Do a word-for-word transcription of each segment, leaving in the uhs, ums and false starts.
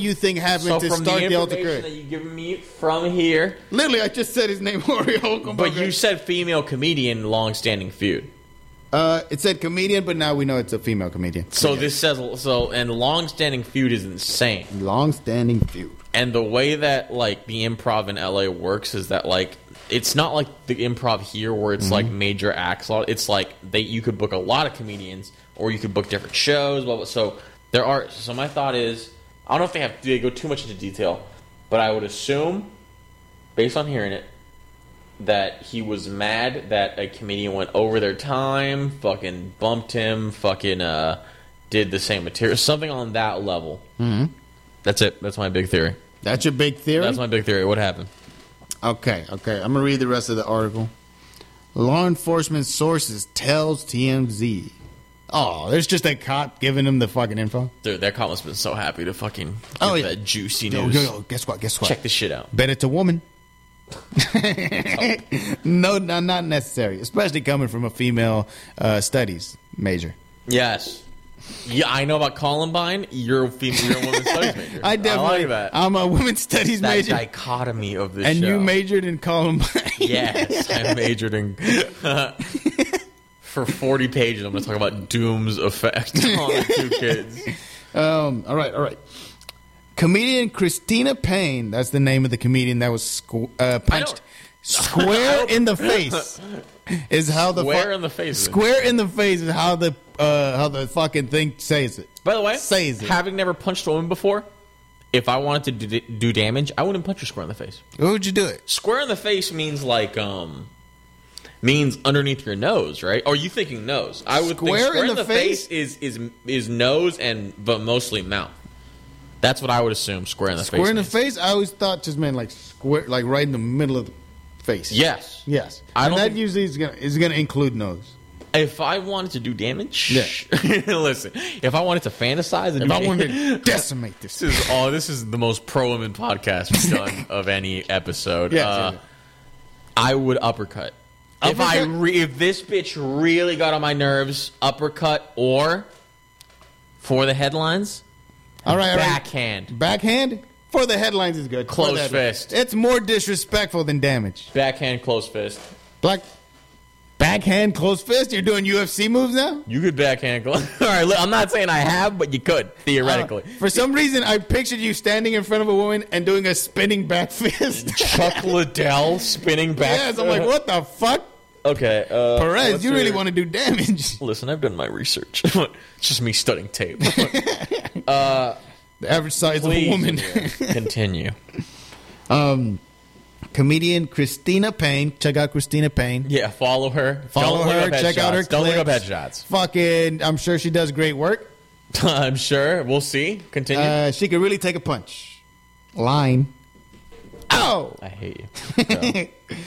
you think happened so to from start the the Ultimate information career? that you given me from here, Literally, I just said his name, Jorge Holcomb. but you said female comedian, long-standing feud. Uh, it said comedian, but now we know it's a female comedian. So yeah. this says so, and long-standing feud is insane. Long-standing feud. And the way that like the improv in L A works is that like it's not like the improv here where it's mm-hmm. like major acts. It's like they you could book a lot of comedians or you could book different shows. Blah, blah. So there are. So my thought is, I don't know if they have they go too much into detail, but I would assume, based on hearing it, that he was mad that a comedian went over their time, fucking bumped him, fucking uh, did the same material, something on that level. Mm-hmm. That's it. That's my big theory. That's your big theory? That's my big theory. What happened? Okay, okay. I'm going to read the rest of the article. Law enforcement sources tells T M Z. Oh, there's just a cop giving him the fucking info? Dude, that cop must have been so happy to fucking get oh, yeah. that juicy yo, news. Yo, yo, guess what? Guess what? Check this shit out. Bet it's a woman. no, no, not necessary. Especially coming from a female uh, studies major. Yes. Yeah, I know about Columbine. You're a female. You're a women's studies major. I definitely. I like that. I'm a women's studies that major. Dichotomy of this and show. you majored in Columbine. Yes, I majored in. For forty pages, I'm going to talk about Doom's effect on the two kids. Um. All right. All right. Comedian Christina Payne. That's the name of the comedian that was squ- uh, punched square in the face. Is how the square fu- in the face. Square in the face is how the uh, how the fucking thing says it. By the way, says it. Having never punched a woman before, if I wanted to do, do damage, I wouldn't punch her square in the face. What would you do it? Square in the face means like um means underneath your nose, right? Or are you thinking nose? I would square think square in in the, the face? face is is is nose and but mostly mouth. That's what I would assume. Square in the square face. Square in the means. face. I always thought just meant like square, like right in the middle of the face. Yes. Yes. I and don't that think, usually is gonna is gonna include nose. If I wanted to do damage, yeah. listen. If I wanted to fantasize, and if do I wanted to decimate this, this is all. This is the most pro women podcast we've done of any episode. Yes, uh, yes. I would uppercut. uppercut. If I re- if this bitch really got on my nerves, uppercut or for the headlines. All right, all right. Backhand. Backhand? For the headlines is good. Close fist. It's more disrespectful than damage. Backhand, close fist. Black. Backhand, close fist? You're doing U F C moves now? You could backhand close. All right, look, I'm not saying I have, but you could, theoretically. Uh, for some reason, I pictured you standing in front of a woman and doing a spinning back fist. Chuck Liddell spinning back. Yes, I'm like, what the fuck? Okay. Uh, Perez, you your... really want to do damage. Listen, I've done my research. It's just me studying tape. uh... The average size Please, of a woman. Continue. Um, comedian Christina Payne. Check out Christina Payne. Yeah, follow her. Follow Don't her. Check out her Don't clips. look up headshots. Fucking, I'm sure she does great work. I'm sure. We'll see. Continue. Uh, she could really take a punch. Line. Oh! I hate you.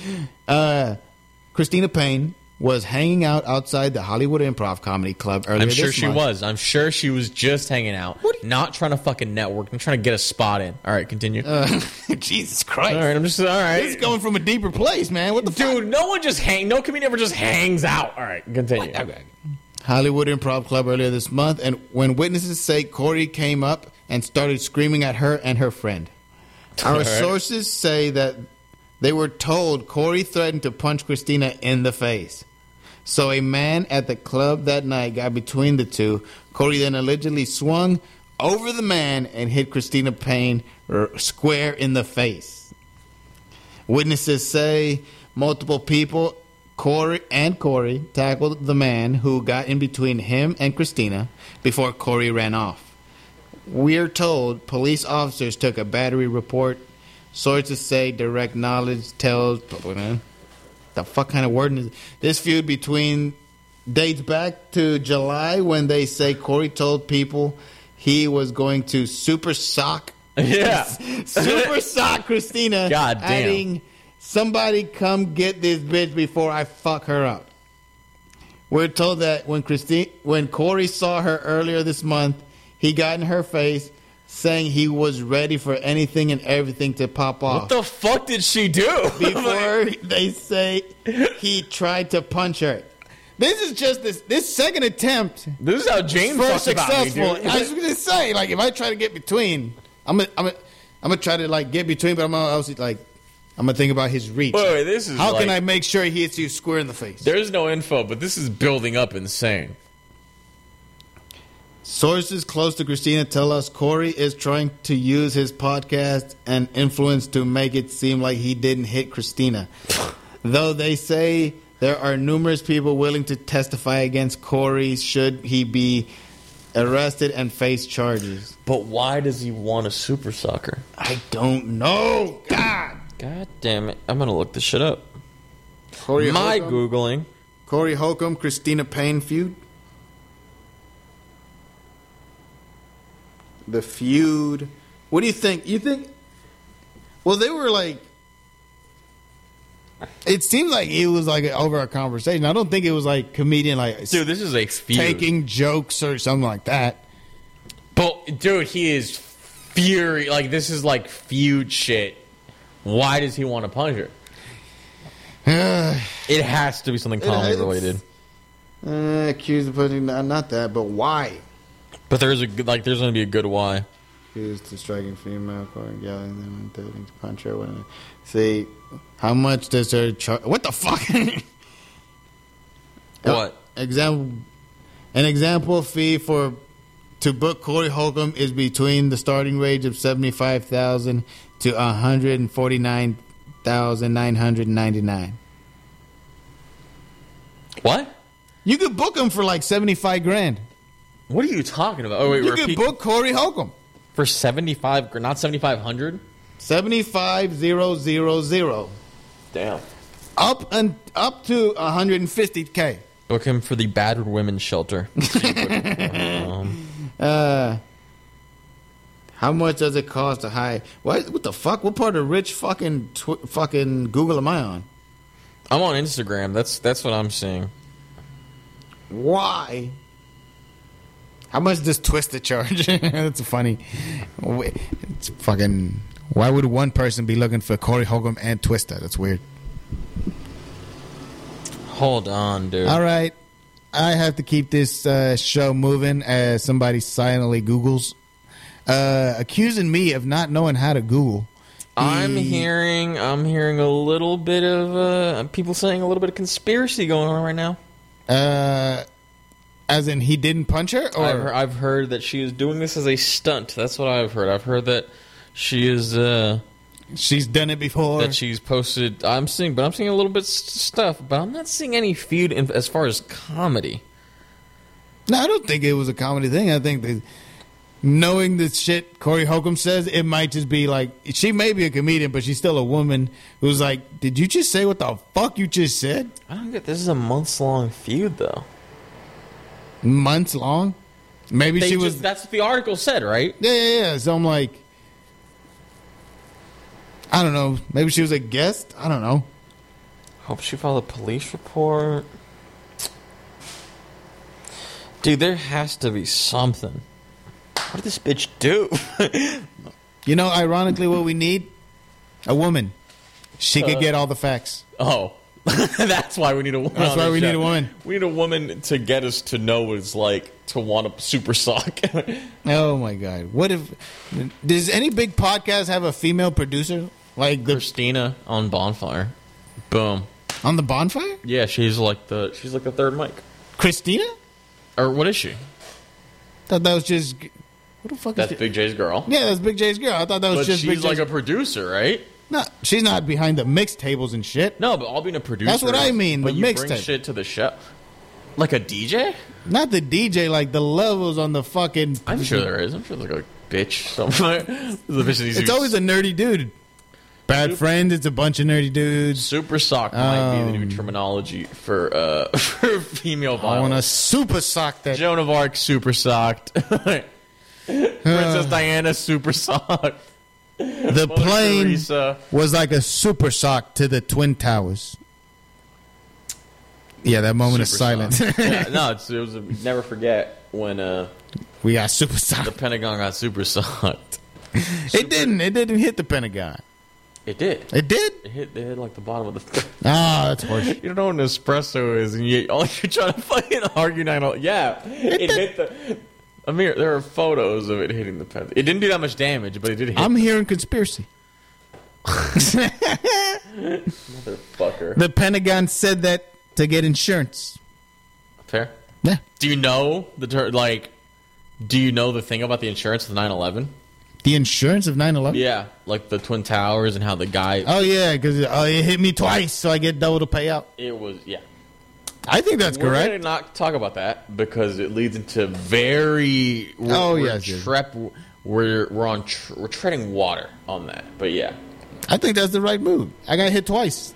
uh, Christina Payne was hanging out outside the Hollywood Improv Comedy Club earlier I'm this sure she month. was. I'm sure she was just hanging out. Not trying to fucking network. I'm trying to get a spot in. All right, continue. Uh, Jesus Christ. All right, I'm just, all right. This is going from a deeper place, man. What the Dude, fuck? no one just hang. No comedian ever just hangs out. All right, continue. Okay. Hollywood Improv Club earlier this month, and when witnesses say Corey came up and started screaming at her and her friend. Our right. sources say that they were told Corey threatened to punch Christina in the face. So a man at the club that night got between the two. Corey then allegedly swung over the man and hit Christina Payne square in the face. Witnesses say multiple people, Corey and Corey, tackled the man who got in between him and Christina before Corey ran off. We're told police officers took a battery report. Sources say direct knowledge tells... The fuck kind of word is this? Feud between dates back to July when they say Corey told people he was going to super sock, yeah, super sock Christina. God damn! Adding, somebody come get this bitch before I fuck her up. We're told that when Christine, when Corey saw her earlier this month, he got in her face, saying he was ready for anything and everything to pop off. What the fuck did she do? Before they say he tried to punch her. This is just this this second attempt. This is how James first talks about me, successful. dude. I was going to say, like, if I try to get between, I'm gonna, I'm gonna, I'm gonna try to like get between, but I'm gonna also like, I'm gonna think about his reach. Wait, wait, this is how like, can I make sure he hits you square in the face? There's no info, but this is building up insane. Sources close to Christina tell us Corey is trying to use his podcast and influence to make it seem like he didn't hit Christina. Though they say there are numerous people willing to testify against Corey should he be arrested and face charges. But why does he want a super sucker? I don't know. God. God damn it. I'm going to look this shit up. Corey My Holcomb, Googling. Corey Holcomb, Christina Payne feud. The feud. What do you think? You think? Well, they were like. It seems like it was like over a conversation. I don't think it was like comedian like. Dude, this is a feud. Taking jokes or something like that. But dude, he is fury. Like this is like feud shit. Why does he want to punch her? It has to be something comedy related. Uh, accused of punching. Not that, but why? But there's a good, like there's going to be a good why. Accused of striking female, yelling them and to punch her. When see, how much does her charge? What the fuck? What uh, example? An example fee for to book Corey Holcomb is between the starting wage of seventy five thousand to one hundred and forty nine thousand nine hundred ninety nine. What? You could book him for like seventy five grand. What are you talking about? Oh wait, you repeat. could book Corey Holcomb for seventy five, not seventy five hundred. Seventy five zero zero zero. Damn. Up and up to one hundred and fifty k. Book him for the battered women's shelter. um, uh, how much does it cost to hire? What? What the fuck? What part of rich fucking tw- fucking Google am I on? I'm on Instagram. That's that's what I'm seeing. Why? How much does Twister charge? That's funny. It's fucking. Why would one person be looking for Corey Holcomb and Twister? That's weird. Hold on, dude. All right. I have to keep this uh, show moving as somebody silently Googles. Uh, accusing me of not knowing how to Google. I'm He- hearing I'm hearing a little bit of uh, people saying a little bit of conspiracy going on right now. Uh, as in he didn't punch her? Or I've, heard, I've heard that she is doing this as a stunt. That's what I've heard. I've heard that she is uh, she's done it before? that she's posted. I'm seeing, but I'm seeing a little bit of stuff, but I'm not seeing any feud in, as far as comedy. No, I don't think it was a comedy thing. I think that knowing the shit Corey Holcomb says, it might just be like, she may be a comedian, but she's still a woman who's like, did you just say what the fuck you just said? I don't get. This is a months long feud, though. Months long? Maybe They she just, was. that's what the article said, right? Yeah, yeah, yeah. So I'm like, I don't know. Maybe she was a guest? I don't know. Hope she filed a police report. Dude, there has to be something. What did this bitch do? You know, ironically, what we need? A woman. She could Uh, get all the facts. Oh. That's why we need a woman. That's on why this we show. need a woman. We need a woman to get us to know what it's like to want to super suck. Oh, my God. What if... Does any big podcast have a female producer? Like the Christina on Bonfire. Boom. on the Bonfire? Yeah, she's like the she's like the third mic. Christina? Or what is she? Thought that was just... What the fuck That's is it? Big J's girl. Yeah, that's Big J's girl. I thought that was But just Big she's like J's... a producer, right? No, she's not behind the mix tables and shit. No, but I'll be a producer. That's what I mean, But the you bring mixtape. shit to the show. Like a D J? Not the D J, like the levels on the fucking... I'm sure there is. I'm sure there's like a bitch somewhere. There's a bitch that needs It's to- always a nerdy dude. Bad Super- Friends, it's a bunch of nerdy dudes. Super sock might be the new Um, terminology for uh for female I want to violence. super sock that. Joan of Arc super socked. Princess Diana super socked. The Mother plane Teresa. was like a super sock to the Twin Towers. Yeah, that moment of Super silence. socked. Yeah, no, it's, it was a, never forget when uh We got super the sock. Pentagon got super socked. It didn't. It didn't hit the Pentagon. It did. It did? It hit. They hit like the bottom of the. Ah, that's horseshit. You don't know what an espresso is, and you all you're trying to fucking argue. Nine. Yeah, it, did. hit the. I mean, there are photos of it hitting the Pentagon. It didn't do that much damage, but it did hit. I'm hearing conspiracy. Motherfucker. The Pentagon said that to get insurance. Fair. Yeah. Do you know the ter- like? Do you know the thing about the insurance of nine eleven? The insurance of nine eleven? Yeah, like the Twin Towers and how the guy. Oh, yeah, because uh, it hit me twice, so I get double the payout. It was yeah. I think that's We're correct. going to not talk about that because it leads into very. We're, Oh, we're yes, yes. Trep, we're we're on tr- we're treading water on that, but yeah. I think that's the right move. I got hit twice.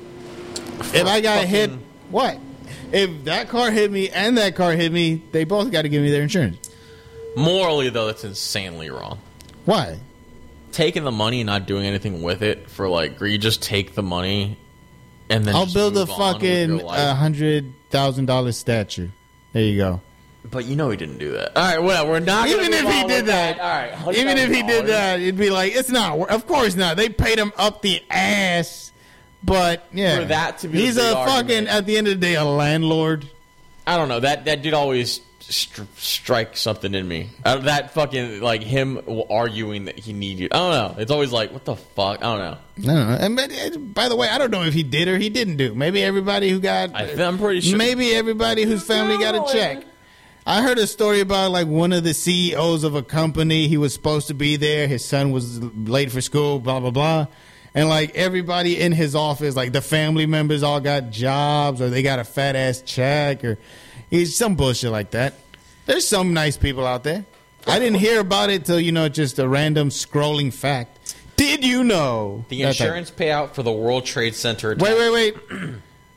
If I got fucking- hit, what? If that car hit me and that car hit me, they both got to give me their insurance. Morally, though, that's insanely wrong. Why? Taking the money and not doing anything with it for like, you just take the money and then I'll just build a move on with fucking your life. uh, hundred thousand dollar statue. There you go. But you know he didn't do that. All right, well, we're not. Even gonna if move he on did with that, all right. one hundred Even if he thousand did dollars. that, it'd be like it's not. wor- Of course not. They paid him up the ass. But yeah, For that to be the he's big a fucking argument. at the end of the day a landlord. I don't know. That that did always stri- strike something in me. Uh, that fucking like him arguing that he needed. I don't know. It's always like, what the fuck? I don't know. I don't know. And but, uh, by the way, I don't know if he did or he didn't do. Maybe everybody who got, I, I'm pretty sure. maybe everybody whose family got a check. I heard a story about like one of the C E Os of a company. He was supposed to be there. His son was late for school. Blah blah blah. And like everybody in his office, like the family members all got jobs or they got a fat ass check or he's some bullshit like that. There's some nice people out there. I didn't hear about it till, you know, just a random scrolling fact. Did you know? The That type- insurance payout for the World Trade Center. attack- Wait, wait, wait.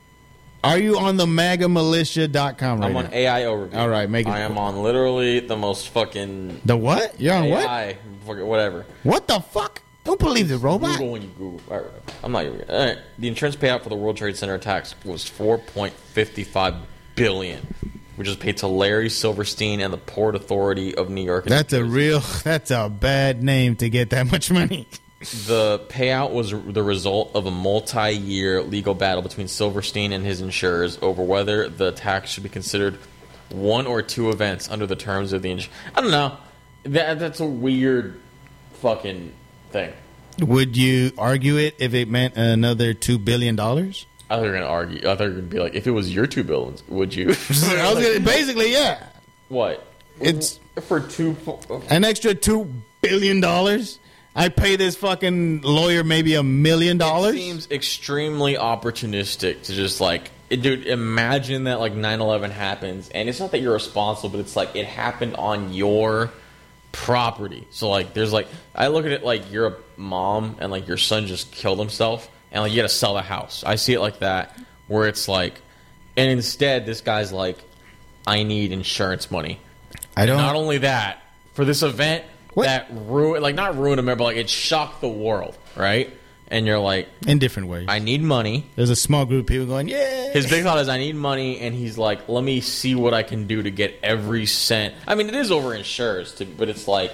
Are you on the maga militia dot com right I'm now? on A I overview. All right, make it I am on literally the most fucking The what? You're on what? A I, fucking whatever. What the fuck? Don't believe the robot. Google when you Google. All right, I'm not even. All right. The insurance payout for the World Trade Center attacks was four point five five billion dollars, which was paid to Larry Silverstein and the Port Authority of New York. and That's New a Jersey. real, that's a bad name to get that much money. The payout was the result of a multi-year legal battle between Silverstein and his insurers over whether the attack should be considered one or two events under the terms of the insurance. I don't know. That that's a weird fucking thing. Would you argue it if it meant another two billion dollars? I thought you were gonna argue. I thought you were gonna be like, if it was your two billions, would you? I was gonna, basically, yeah. What? It's for two. an extra two billion dollars. I pay this fucking lawyer maybe a million It dollars. seems extremely opportunistic to just like, dude. Imagine that like nine eleven happens, and it's not that you're responsible, but it's like it happened on your property. So like, there's like, I look at it like you're a mom and like your son just killed himself, and like you got to sell the house. I see it like that, where it's like, and instead this guy's like, I need insurance money. I don't. Not only that, for this event What? that ruined, like not ruined America, but like it shocked the world, right? And you're like, in different ways. I need money. There's a small group of people going, yeah. His big thought is, I need money, and he's like, let me see what I can do to get every cent. I mean, it is over insurers, to, but it's like,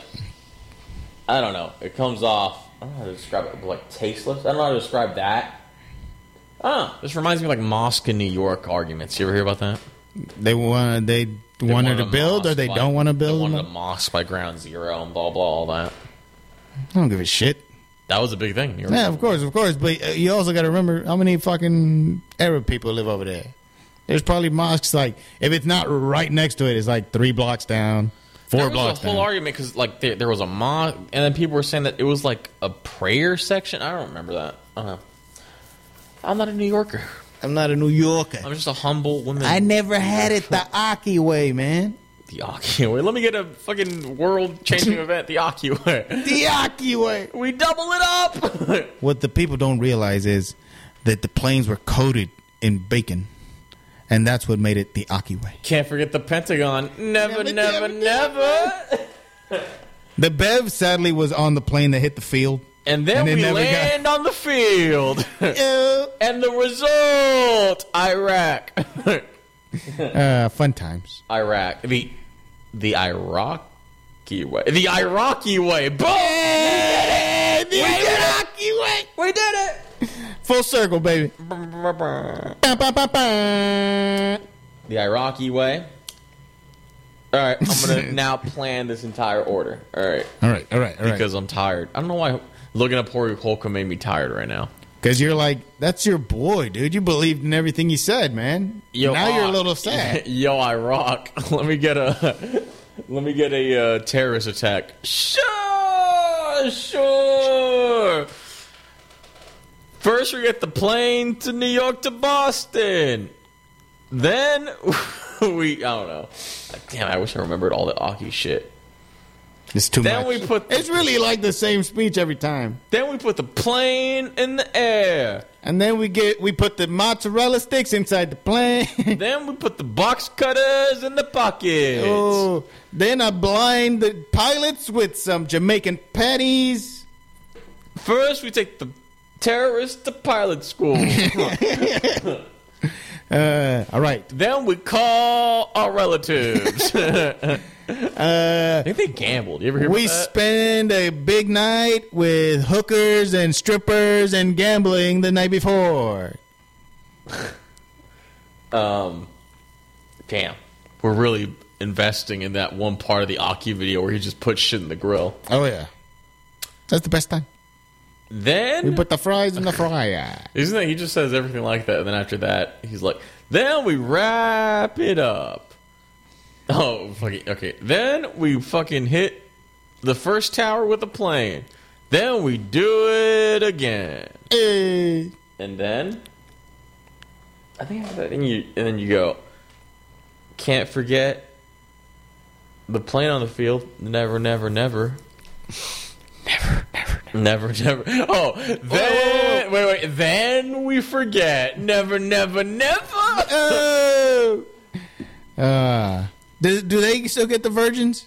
I don't know. It comes off, I don't know how to describe it, but like tasteless. I don't know how to describe that. I don't know. This reminds me of like mosque in New York arguments. You ever hear about that? They want they, They wanted to a build or mosque they by- don't want to They build. wanted a them? mosque by ground zero and blah, blah, all that. I don't give a shit. That was a big thing. You Yeah, of course, of course. But uh, you also got to remember how many fucking Arab people live over there. There's probably mosques like, if it's not right next to it, it's like three blocks down, four There was blocks a whole down. argument because like there, there was a mosque, and then people were saying that it was like a prayer section. I don't remember that. I don't know. I'm not a New Yorker. I'm not a New Yorker. I'm just a humble woman. I never had it the Aki way, man. The Aki way. Let me get a fucking world-changing event. The Aki way. The Aki way. We double it up. What the people don't realize is that the planes were coated in bacon, and that's what made it the Aki way. Can't forget the Pentagon. Never, Never, never, never, never. The Bev sadly was on the plane that hit the field. And then And it we never got- land on the field. Uh, And the result, Iraq. uh, fun times. Iraq. The the Iraqi way. The Iraqi way. Boom! Hey, the We did it! Iraqi way. We did it! Full circle, baby. The Iraqi way All right, I'm gonna now plan this entire order. All right, All right, all right, all right. because I'm tired. I don't know why looking up Corey Holcomb made me tired right now. Because you're like, that's your boy, dude. You believed in everything he said, man. Yo, now you're a uh, little sad. Yo, I rock. Let me get a let me get a uh, terrorist attack. Sure, sure. First, we get the plane to New York to Boston. Then we, I don't know. Damn, I wish I remembered all the Aki shit. It's too Then much. we put the- it's really like the same speech every time. Then we put the plane in the air. And then we get we put the mozzarella sticks inside the plane. Then we put the box cutters in the pockets. Oh, then I blind the pilots with some Jamaican patties. First, we take the terrorists to pilot school. Uh, all right. Then we call our relatives. Uh, I think they gambled. You ever hear we about that? spend a big night with hookers and strippers and gambling the night before. Um, damn. We're really investing in that one part of the Aki video where he just put shit in the grill. Oh, yeah. That's the best time. Then We put the fries in the fryer. Isn't it? He just says everything like that, and then after that, he's like, then we wrap it up. Oh, fucking, okay. Then we fucking hit the first tower with a plane. Then we do it again. Hey. And then, I think after that, and, you, and then you go, can't forget the plane on the field. Never, never, never. Never, never, never, never. Oh, then wait, wait. Then we forget. Never, never, never. Oh. Uh, do, do they still get the virgins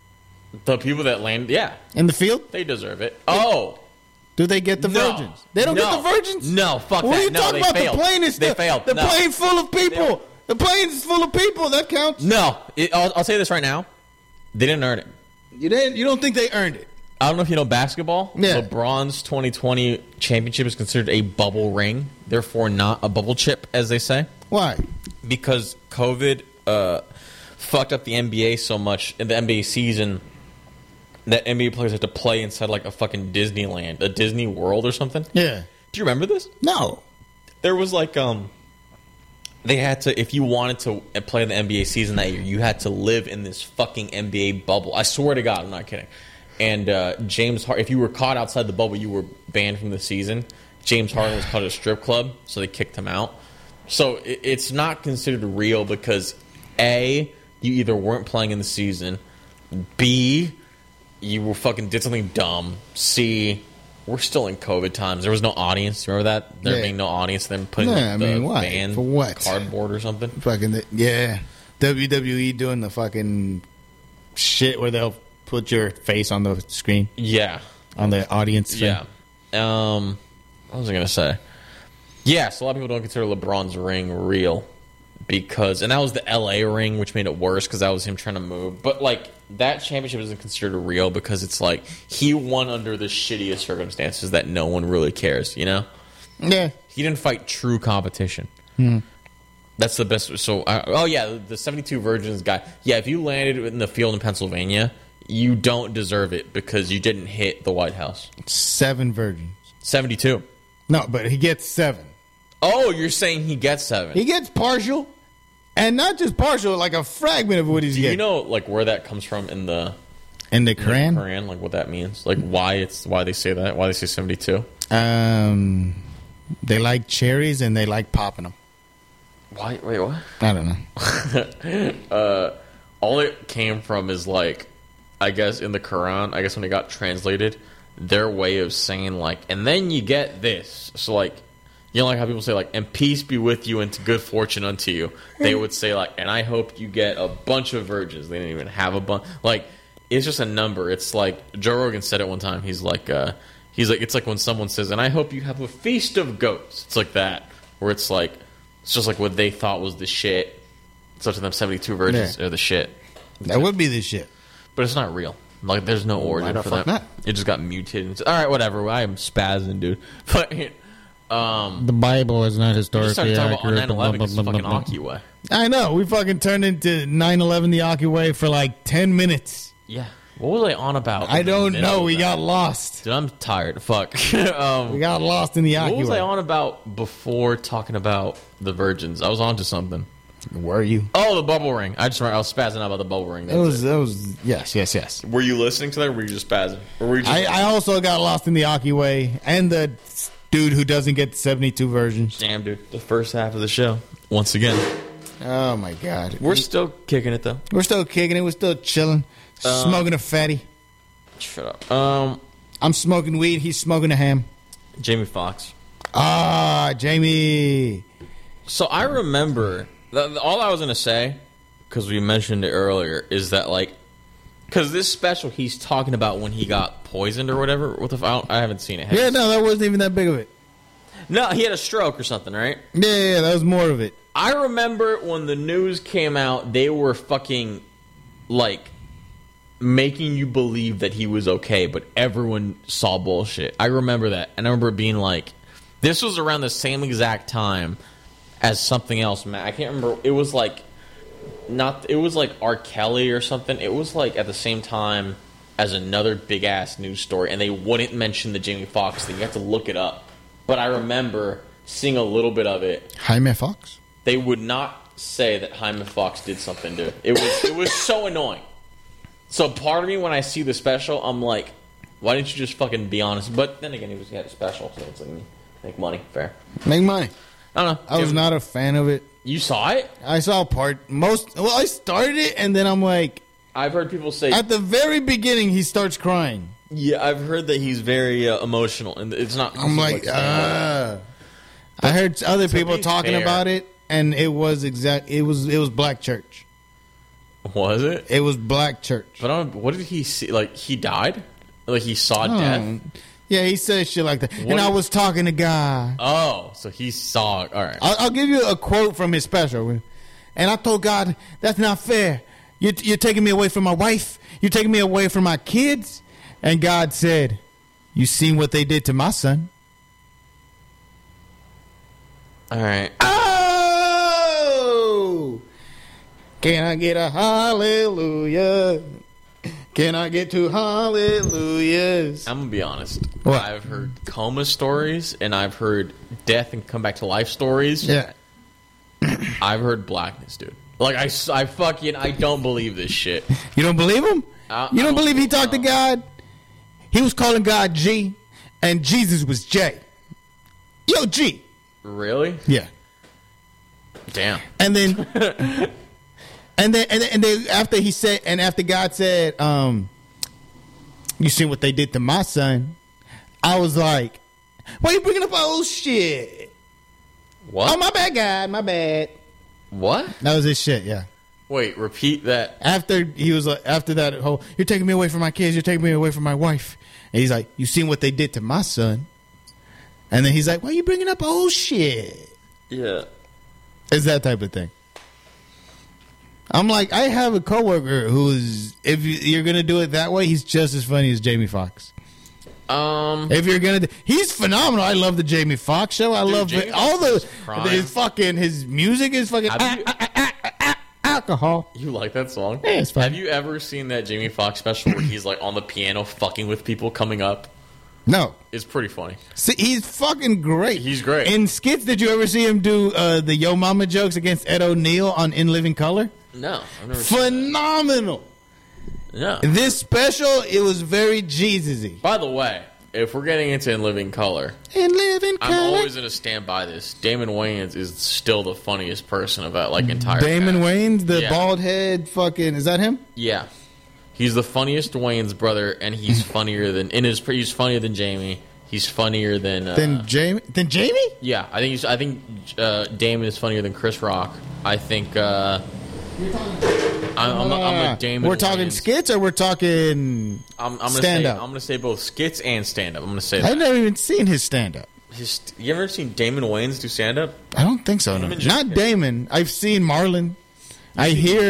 The people that land, yeah, in the field? they deserve it. Oh, Do they get the no. virgins? They don't No. get the virgins? No, fuck What that. are you no, talking they about? failed. The plane is they the, failed. The no. plane full of people. They- The plane is full of people. That counts. No, it, I'll, I'll say this right now. They didn't earn it. You didn't. You don't think they earned it? I don't know if you know basketball. Yeah. LeBron's twenty twenty championship is considered a bubble ring, therefore not a bubble chip, as they say, Why? because COVID uh, fucked up the N B A so much in the N B A season that N B A players had to play inside like a fucking Disneyland, a Disney World or something. Yeah. Do you remember this? No. There was like um, they had to, if you wanted to play in the N B A season that year, you had to live in this fucking N B A bubble. I swear to God, I'm not kidding. And uh, James Harden, if you were caught outside the bubble, you were banned from the season. James Harden was caught at a strip club, so they kicked him out. So it, it's not considered real because A, you either weren't playing in the season, B, you were fucking did something dumb, C, we're still in COVID times. There was no audience. Remember that? There Yeah. being no audience, them putting Yeah, like, I the mean, why? band For what? cardboard or something. Fucking the, yeah. W W E doing the fucking shit where they'll put your face on the screen Yeah. on the audience thing. Yeah. Um, what was I going to say? Yeah, so a lot of people don't consider LeBron's ring real because, and that was the L A ring, which made it worse because that was him trying to move. But, like, that championship isn't considered real because it's like he won under the shittiest circumstances that no one really cares, you know? Yeah. He didn't fight true competition. Hmm. That's the best. So, uh, oh, yeah, the seventy-two Virgins guy. Yeah, if you landed in the field in Pennsylvania, you don't deserve it because you didn't hit the White House. Seven virgins. seventy-two. No, but he gets seven. Oh, you're saying he gets seven. He gets partial, and not just partial, like a fragment of what he's Do getting. you know like where that comes from in the in the in the Quran? Quran, like what that means, like why it's why they say that, why they say seventy-two? Um, they like cherries and they like popping them. Why? Wait, what? I don't know. uh, all it came from is like, I guess in the Quran, I guess when it got translated, their way of saying like, and then you get this. So like, you know, like how people say like, and peace be with you and to good fortune unto you. They would say like, and I hope you get a bunch of virgins. They didn't even have a bunch. Like, it's just a number. It's like Joe Rogan said it one time. He's like, uh, he's like, it's like when someone says, and I hope you have a feast of goats. It's like that, where it's like, it's just like what they thought was the shit. So to them, seventy-two virgins Yeah. are the shit. That would be the shit. But it's not real. Like, there's no origin the for fuck that. not? It just got mutated. All right, whatever. I am spazzing, dude. But Um, The Bible is not we historically just started talking accurate. about nine eleven because blah, it's blah, fucking blah, blah. Aki way. I know. We fucking turned into nine eleven the Aki way for like ten minutes. Yeah. What was I on about? I in the don't middle know. of We that? got lost. Dude, I'm tired. Fuck. um, We got lost in the Aki what was way. I on about before talking about the virgins? I was on to something. Were you? Oh, the bubble ring. I just remember I was spazzing out about the bubble ring. It That's was. it. It was. Yes. Yes. Yes. Were you listening to that, or were you just spazzing? Or were you just I, I also got lost in the Aki way and the dude who doesn't get the seventy-two versions. Damn, dude. The first half of the show. Once again. Oh my god. We're still kicking it, though. We're still kicking it. We're still chilling. Uh, Smoking a fatty. Shut up. Um, I'm smoking weed. He's smoking a ham. Jamie Foxx. Ah, Jamie. So I remember, th- all I was going to say, because we mentioned it earlier, is that, like, because this special he's talking about when he got poisoned or whatever. What the f- I, don't- I haven't seen it. Have Yeah, you no, that wasn't even that big of it. No, he had a stroke or something, right? Yeah, yeah, yeah, that was more of it. I remember when the news came out, they were fucking, like, making you believe that he was okay, but everyone saw bullshit. I remember that. And I remember being like, this was around the same exact time as something else, man. I can't remember. It was like, not, it was like R. Kelly or something. It was like at the same time as another big ass news story, and they wouldn't mention the Jamie Foxx thing. You have to look it up. But I remember seeing a little bit of it. Jaime Fox? They would not say that Jaime Foxx did something, dude. It was it was so annoying. So part of me, when I see the special, I'm like, why didn't you just fucking be honest? But then again, he was he had a special, so it's like, make money, fair. Make money. I don't know. I was Dude, not a fan of it. You saw it? I saw part, most, well, I started it, and then I'm like, I've heard people say. at the very beginning, he starts crying. Yeah, I've heard that he's very uh, emotional, and it's not. I'm like, stand-up. ah. I heard other to people be talking fair- about it, and it was exact. It was it was Black Church. Was it? It was Black Church. But I don't, what did he see? Like he died? Like he saw death? Oh. Yeah, he said shit like that. What and I did- was talking to God. Oh, so he saw. All right. I'll, I'll give you a quote from his special. And I told God, that's not fair. You're, you're taking me away from my wife. You're taking me away from my kids. And God said, you seen what they did to my son? All right. Oh! Can I get a hallelujah? Can I get two hallelujahs? I'm gonna be honest. What? I've heard coma stories and I've heard death and come back to life stories. Yeah. I've heard blackness, dude. Like I, s- I fucking I don't believe this shit. You don't believe him? I- you I don't don't believe he think talked to so. God? He was calling God G, and Jesus was J. Yo, G. Really? Yeah. Damn. And then, and then, and then, and then after he said, and after God said, um, you seen what they did to my son? I was like, why you bringing up old shit? What? Oh, my bad, God, my bad. What? That was his shit, yeah. Wait, repeat that. After he was like, after that whole, you're taking me away from my kids, you're taking me away from my wife. And he's like, you seen what they did to my son? And then he's like, why you bringing up old shit? Yeah. It's that type of thing. I'm like, I have a coworker who's, if you- you're gonna do it that way, he's just as funny as Jamie Foxx. Um. If you're gonna, do, he's phenomenal. I love the Jamie Foxx show. I Dude, love Jamie the, all Foxx the is prime. his fucking his music is fucking Have ah, you- ah, ah, ah, ah, ah, alcohol. You like that song? Yeah, it's fun. Have you ever seen that Jamie Foxx special where he's like on the piano fucking with people coming up? No, It's pretty funny. see, he's fucking great. He's great. In skits, did you ever see him do uh, the Yo Mama jokes against Ed O'Neill on In Living Color? No, I've never seen Phenomenal. that. No. This special, it was very Jesus-y. By the way, if we're getting into In Living Color, In Living I'm Color. always going to stand by this. Damon Wayans is still the funniest person of that like entire Damon cast. Wayans, the Yeah. bald head, fucking, is that him? Yeah. He's the funniest Wayans brother, and he's funnier than in his. He's funnier than Jamie. He's funnier than. Uh, Then Jamie? Then Jamie? yeah, I think he's. I think uh, Damon is funnier than Chris Rock. I think. Uh, I'm, I'm, a, I'm a Damon. We're talking Wayans. skits or we're talking I'm, I'm gonna stand say. up? I'm gonna say both skits and stand up. I'm gonna say I've that. never even seen his stand up. His, you ever seen Damon Wayans do stand up? I don't think so. No. Damon just- Not Damon. I've seen Marlon. I hear. Mar-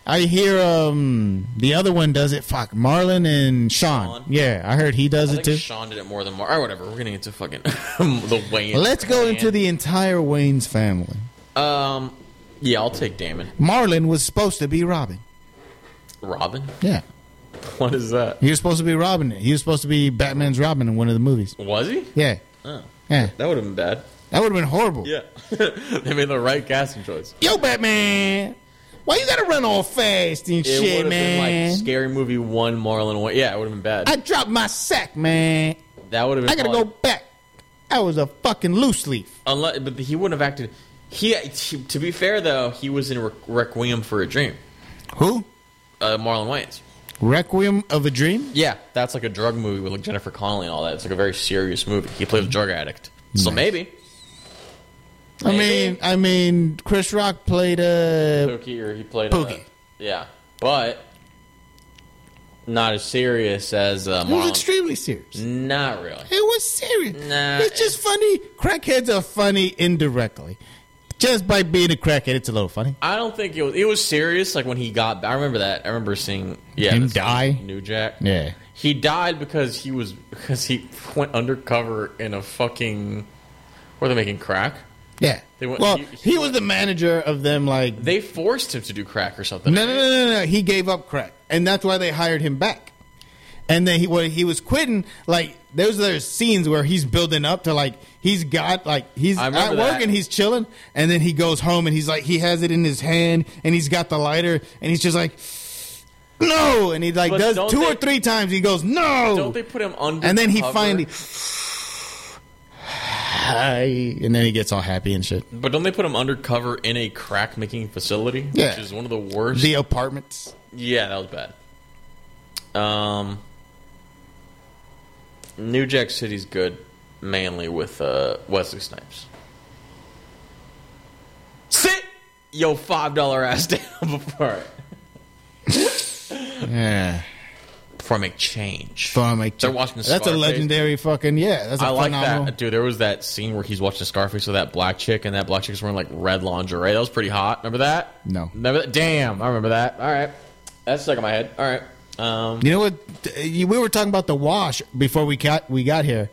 I hear um the other one does it. Fuck, Marlon and Sean. Sean. Yeah, I heard he does I it think too. Sean did it more than Mar. Or whatever. We're getting into fucking the Wayne. Let's go clan. into the entire Wayne's family. Um, yeah, I'll take Damon. Marlon was supposed to be Robin. Robin. Yeah, What is that? he was supposed to be Robin. He was supposed to be Batman's Robin in one of the movies. Was he? Yeah, Oh, yeah, that would have been bad. that would have been horrible. Yeah, they made the right casting choice. Yo, Batman, why you gotta run all fast and It shit, would have been man? like Scary Movie one, Marlon one. Yeah, it would have been bad. I dropped my sack, man. that would have been. I gotta probably- go back. I was a fucking loose leaf. Unless, but he wouldn't have acted. He, he to be fair though, he was in Re- Requiem for a Dream. Who? Uh, Marlon Wayans. Requiem of a Dream? Yeah, that's like a drug movie with like Jennifer Connelly and all that. It's like a very serious movie. He plays a drug addict, so Nice. maybe. I Maybe. mean, I mean, Chris Rock played a. Pookie, or he played Pookie. A, yeah, but not as serious as uh, It was Marlon. extremely serious. Not really. It was serious. Nah, it's just funny. Crackheads are funny indirectly. Just by being a crackhead, it's a little funny. I don't think it was. It was serious. Like when he got. I remember that. I remember seeing. Yeah, Him that's- die? New Jack. Yeah. He died because he was because he went undercover in a fucking. Were they making crack? Yeah. They went- well, he- he, he was went- the manager of them, like. They forced him to do crack or something. No, no, no, no, no. He gave up crack. And that's why they hired him back. And then he when he was quitting, like, those are scenes where he's building up to, like, he's got, like, he's I at remember work that. and he's chilling. And then he goes home and he's like, he has it in his hand and he's got the lighter and he's just like, no. And he, like, But does don't two they- or three times. He goes, no. Don't they put him under? And then he cover? finally. Hi. And then he gets all happy and shit. But don't they put him undercover in a crack making facility? Yeah. Which is one of the worst. The apartments. Yeah, that was bad. Um, New Jack City's good, mainly with uh, Wesley Snipes. Sit yo five dollar ass down before Yeah. before I make change. Fun, like, They're watching that's a Scarface. legendary fucking, yeah. That's a I like phenomenal. that, dude. There was that scene where he's watching Scarface with that black chick, and that black chick's wearing like red lingerie. That was pretty hot. Remember that? No. Remember that? Damn, I remember that. All right, that's stuck in my head. All right. Um, You know what? You- We were talking about the wash before we got we got here.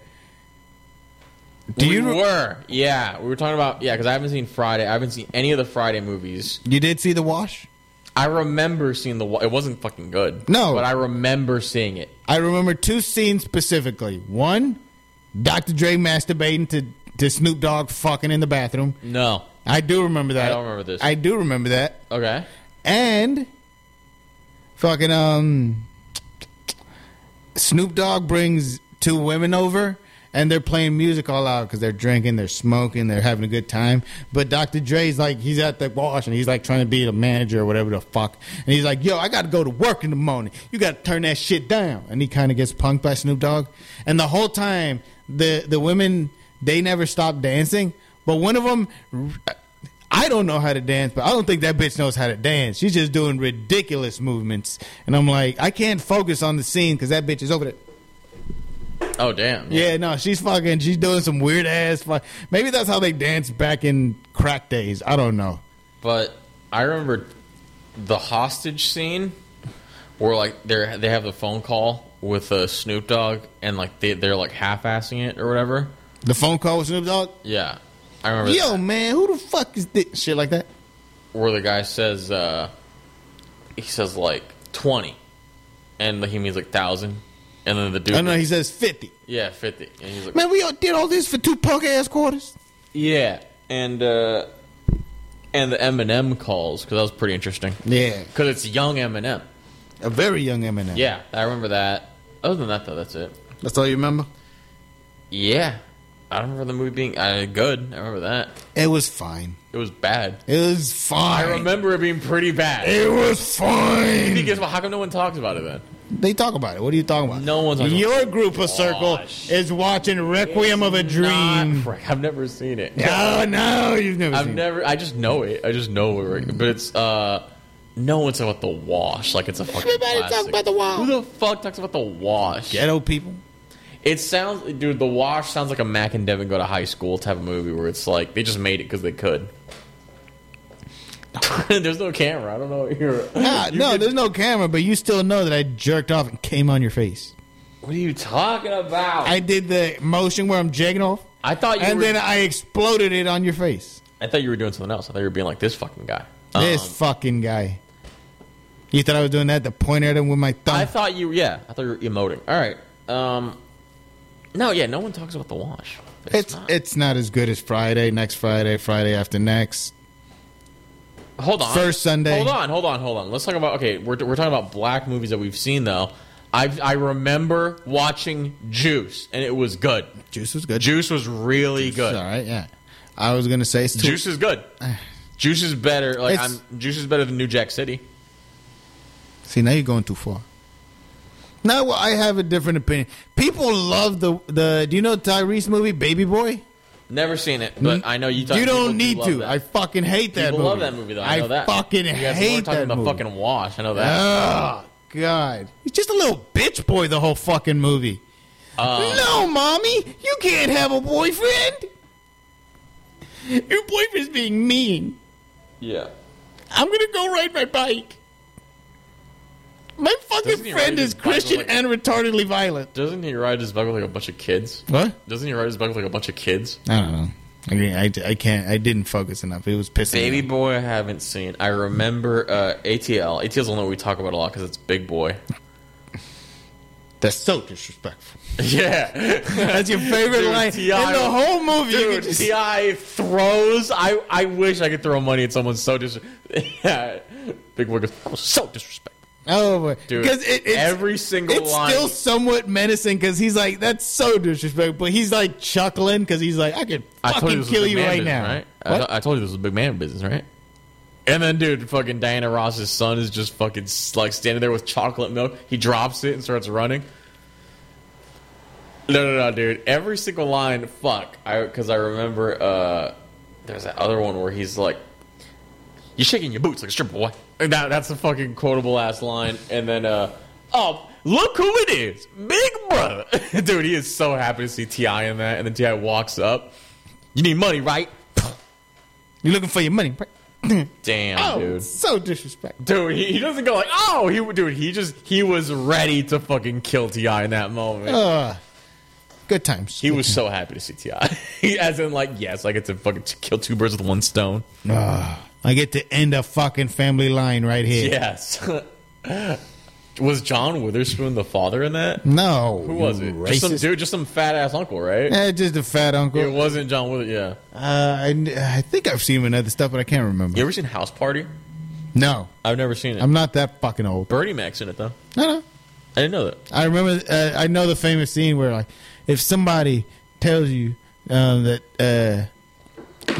Do we you re- were, yeah, we were talking about, yeah, because I haven't seen Friday. I haven't seen any of the Friday movies. you did see the wash? I remember seeing the. It wasn't fucking good. No. but I remember seeing it. I remember two scenes specifically. One, Doctor Dre masturbating to, to Snoop Dogg fucking in the bathroom. No. I do remember that. I don't remember this. I do remember that. Okay. And fucking um Snoop Dogg brings two women over and they're playing music all out because they're drinking, they're smoking, they're having a good time. But Doctor Dre's like, he's at the wash and he's like trying to be the manager or whatever the fuck. And he's like, yo, I got to go to work in the morning. You got to turn that shit down. And he kind of gets punked by Snoop Dogg. And the whole time, the, the women, they never stop dancing. But one of them, I don't know how to dance, but I don't think that bitch knows how to dance. She's just doing ridiculous movements. And I'm like, I can't focus on the scene because that bitch is over there. Oh damn. Yeah, no, she's fucking, she's doing some weird ass. Fu- Maybe that's how they danced back in crack days. I don't know. But I remember the hostage scene where like they they have the phone call with uh, Snoop Dogg and like they they're like half-assing it or whatever. The phone call with Snoop Dogg? Yeah, I remember. Yo, that. man, who the fuck is this? Shit like that? Where the guy says uh, he says like twenty, and he means like thousand, and then the dude. I know, he says fifty. Yeah, fifty, and he's like, Man, we all did all this for two punk ass quarters? yeah, and uh, and the Eminem calls because that was pretty interesting Yeah. because it's young Eminem. A very young Eminem. Yeah, I remember that. Other than that, though, that's it. That's all you remember? Yeah, I don't remember the movie being uh, good. I remember that. It was fine. It was bad. It was fine. I remember it being pretty bad. It was fine. Guess what? How come no one talks about it then? They talk about it. What are you talking about? No one's talking Your about group of circle Gosh. is watching Requiem of a Dream. Not, I've never seen it. No, no, you've never I've seen never. I just know it. I just know it. But it's uh, no one's talking about the Wash like it's a fucking. Everybody classic. talks about The Wash. Who the fuck talks about the Wash? it. Ghetto people. It sounds, dude. The Wash sounds like a Mac and Devin go to high school type of movie where it's like they just made it because they could. There's no camera. I don't know what you're. Nah, you no, could- there's no camera, but you still know that I jerked off and came on your face. What are you talking about? I did the motion where I'm jacking off, I thought you and were. then I exploded it on your face. I thought you were doing something else. I thought you were being like this fucking guy. This Um, fucking guy. You thought I was doing that to point at him with my thumb? I thought you. Yeah, I thought you were emoting. All right. Um. No, yeah. No one talks about the wash. it's not. it's not as good as Friday, next Friday, Friday after next. Hold on. First Sunday. Hold on, hold on, hold on. Let's talk about. Okay, we're we're talking about black movies that we've seen though. I I remember watching Juice and it was good. Juice was good. Juice was really good. All right, yeah. I was gonna say it's too, Juice is good. Juice is better. Like It's- I'm. Juice is better than New Jack City. See, now you're going too far. No, well, I have a different opinion. People love the the. Do you know Tyrese movie, Baby Boy? Never seen it, but I know you. Talk, You people don't do need love to. that. I fucking hate that People movie. love that movie though. I know that. fucking you guys hate weren't talking that about movie. fucking Wash. I know that. Oh God, he's just a little bitch boy. The whole fucking movie. Um, No, mommy, you can't have a boyfriend. Your boyfriend's being mean. yeah. I'm gonna go ride my bike. My fucking Doesn't he friend ride is his bike with, Christian like- and retardedly violent. Doesn't he ride his bike with like a bunch of kids? What? Doesn't he ride his bike with like a bunch of kids? I don't know. I, mean, I, I can't. I didn't focus enough. It was pissing Baby me off. Boy, I haven't seen. I remember uh, A T L. A T L's the one that we talk about a lot because it's Big Boy. That's so disrespectful. Yeah, That's your favorite Dude, line T I in the whole movie. you Dude, could just- T I throws. I I wish I could throw money at someone so dis. Yeah, Big Boy goes. That was so disrespectful. Oh, boy. Dude, because it, it's, every single it's line. still somewhat menacing because he's like, that's so disrespectful. But he's like chuckling because he's like, I could I told fucking you this was kill big you man right business, now. right? I, What? to- I told you this was a big man business, right? And then, dude, fucking Diana Ross's son is just fucking like standing there with chocolate milk. He drops it and starts running. No, no, no, dude. Every single line, fuck. I because I remember uh, there's that other one where he's like, "You're shaking your boots like a stripper boy." And that that's a fucking quotable ass line. And then, uh, oh, look who it is, Big Brother, dude. He is so happy to see T I in that. And then T I walks up. You need money, right? You're looking for your money. right? Damn, Oh, dude. so disrespectful. Dude, he, he doesn't go like, oh, he dude, he just he was ready to fucking kill T I in that moment. Uh, good times. he was so happy to see T I. He, as in, like, yes, I get to fucking t- kill two birds with one stone. Uh, I get to end a fucking family line right here. Yes. Was John Witherspoon the father in that? No. Who was it? you Just some Racist. dude, just some fat ass uncle, right? Eh, just a fat uncle. It wasn't John Withers. Yeah. Uh, I, I think I've seen him in other stuff, but I can't remember. You ever seen House Party? No, I've never seen it. I'm not that fucking old. Bernie Mac's in it though. No, no. I didn't know that. I remember. Uh, I know the famous scene where, like, if somebody tells you um, that uh,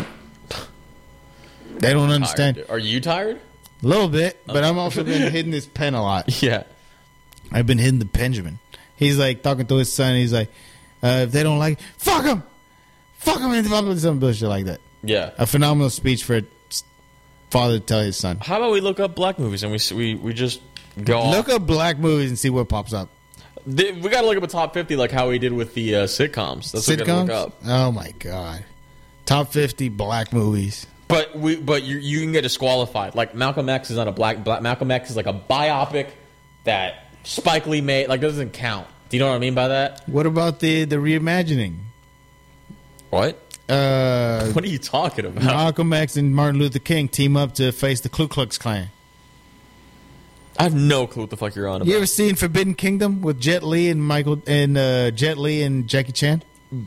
they don't understand Tired. Are you tired? a little bit, but I'm also been hitting this pen a lot. Yeah. I've been hitting the Benjamin. He's like talking to his son. He's like, uh, if they don't like, fuck him, fuck him, and some bullshit like that. Yeah. A phenomenal speech for a father to tell his son. How about we look up black movies and we s- we we just go off? Look up black movies and see what pops up. Th- We got to look up a top fifty, like how we did with the uh, sitcoms. That's what we got to Sitcoms. look up. Oh my god, top fifty black movies. But we, but you, you can get disqualified. Like Malcolm X is not a black, black. Malcolm X is like a biopic that Spike Lee made. Like doesn't count. Do you know what I mean by that? What about the the reimagining? What? Uh, What are you talking about? Malcolm X and Martin Luther King team up to face the Ku Klux Klan. I have no clue what the fuck you're on about. You ever seen Forbidden Kingdom with Jet Li and Michael and uh, Jet Li and Jackie Chan?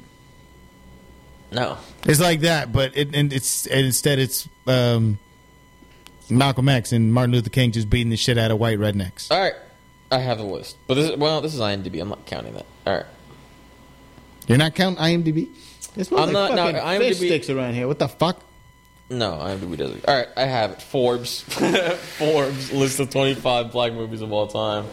No. It's like that, but it, and it's and instead it's um, Malcolm X and Martin Luther King just beating the shit out of white rednecks. All right. I have the list, but this is, well, this is IMDb. I'm not counting that. All right. You're not counting IMDb? It's I'm not- no, IMDb fish sticks around here. What the fuck? No, IMDb doesn't. All right, I have it. Forbes. Forbes list of twenty-five black movies of all time.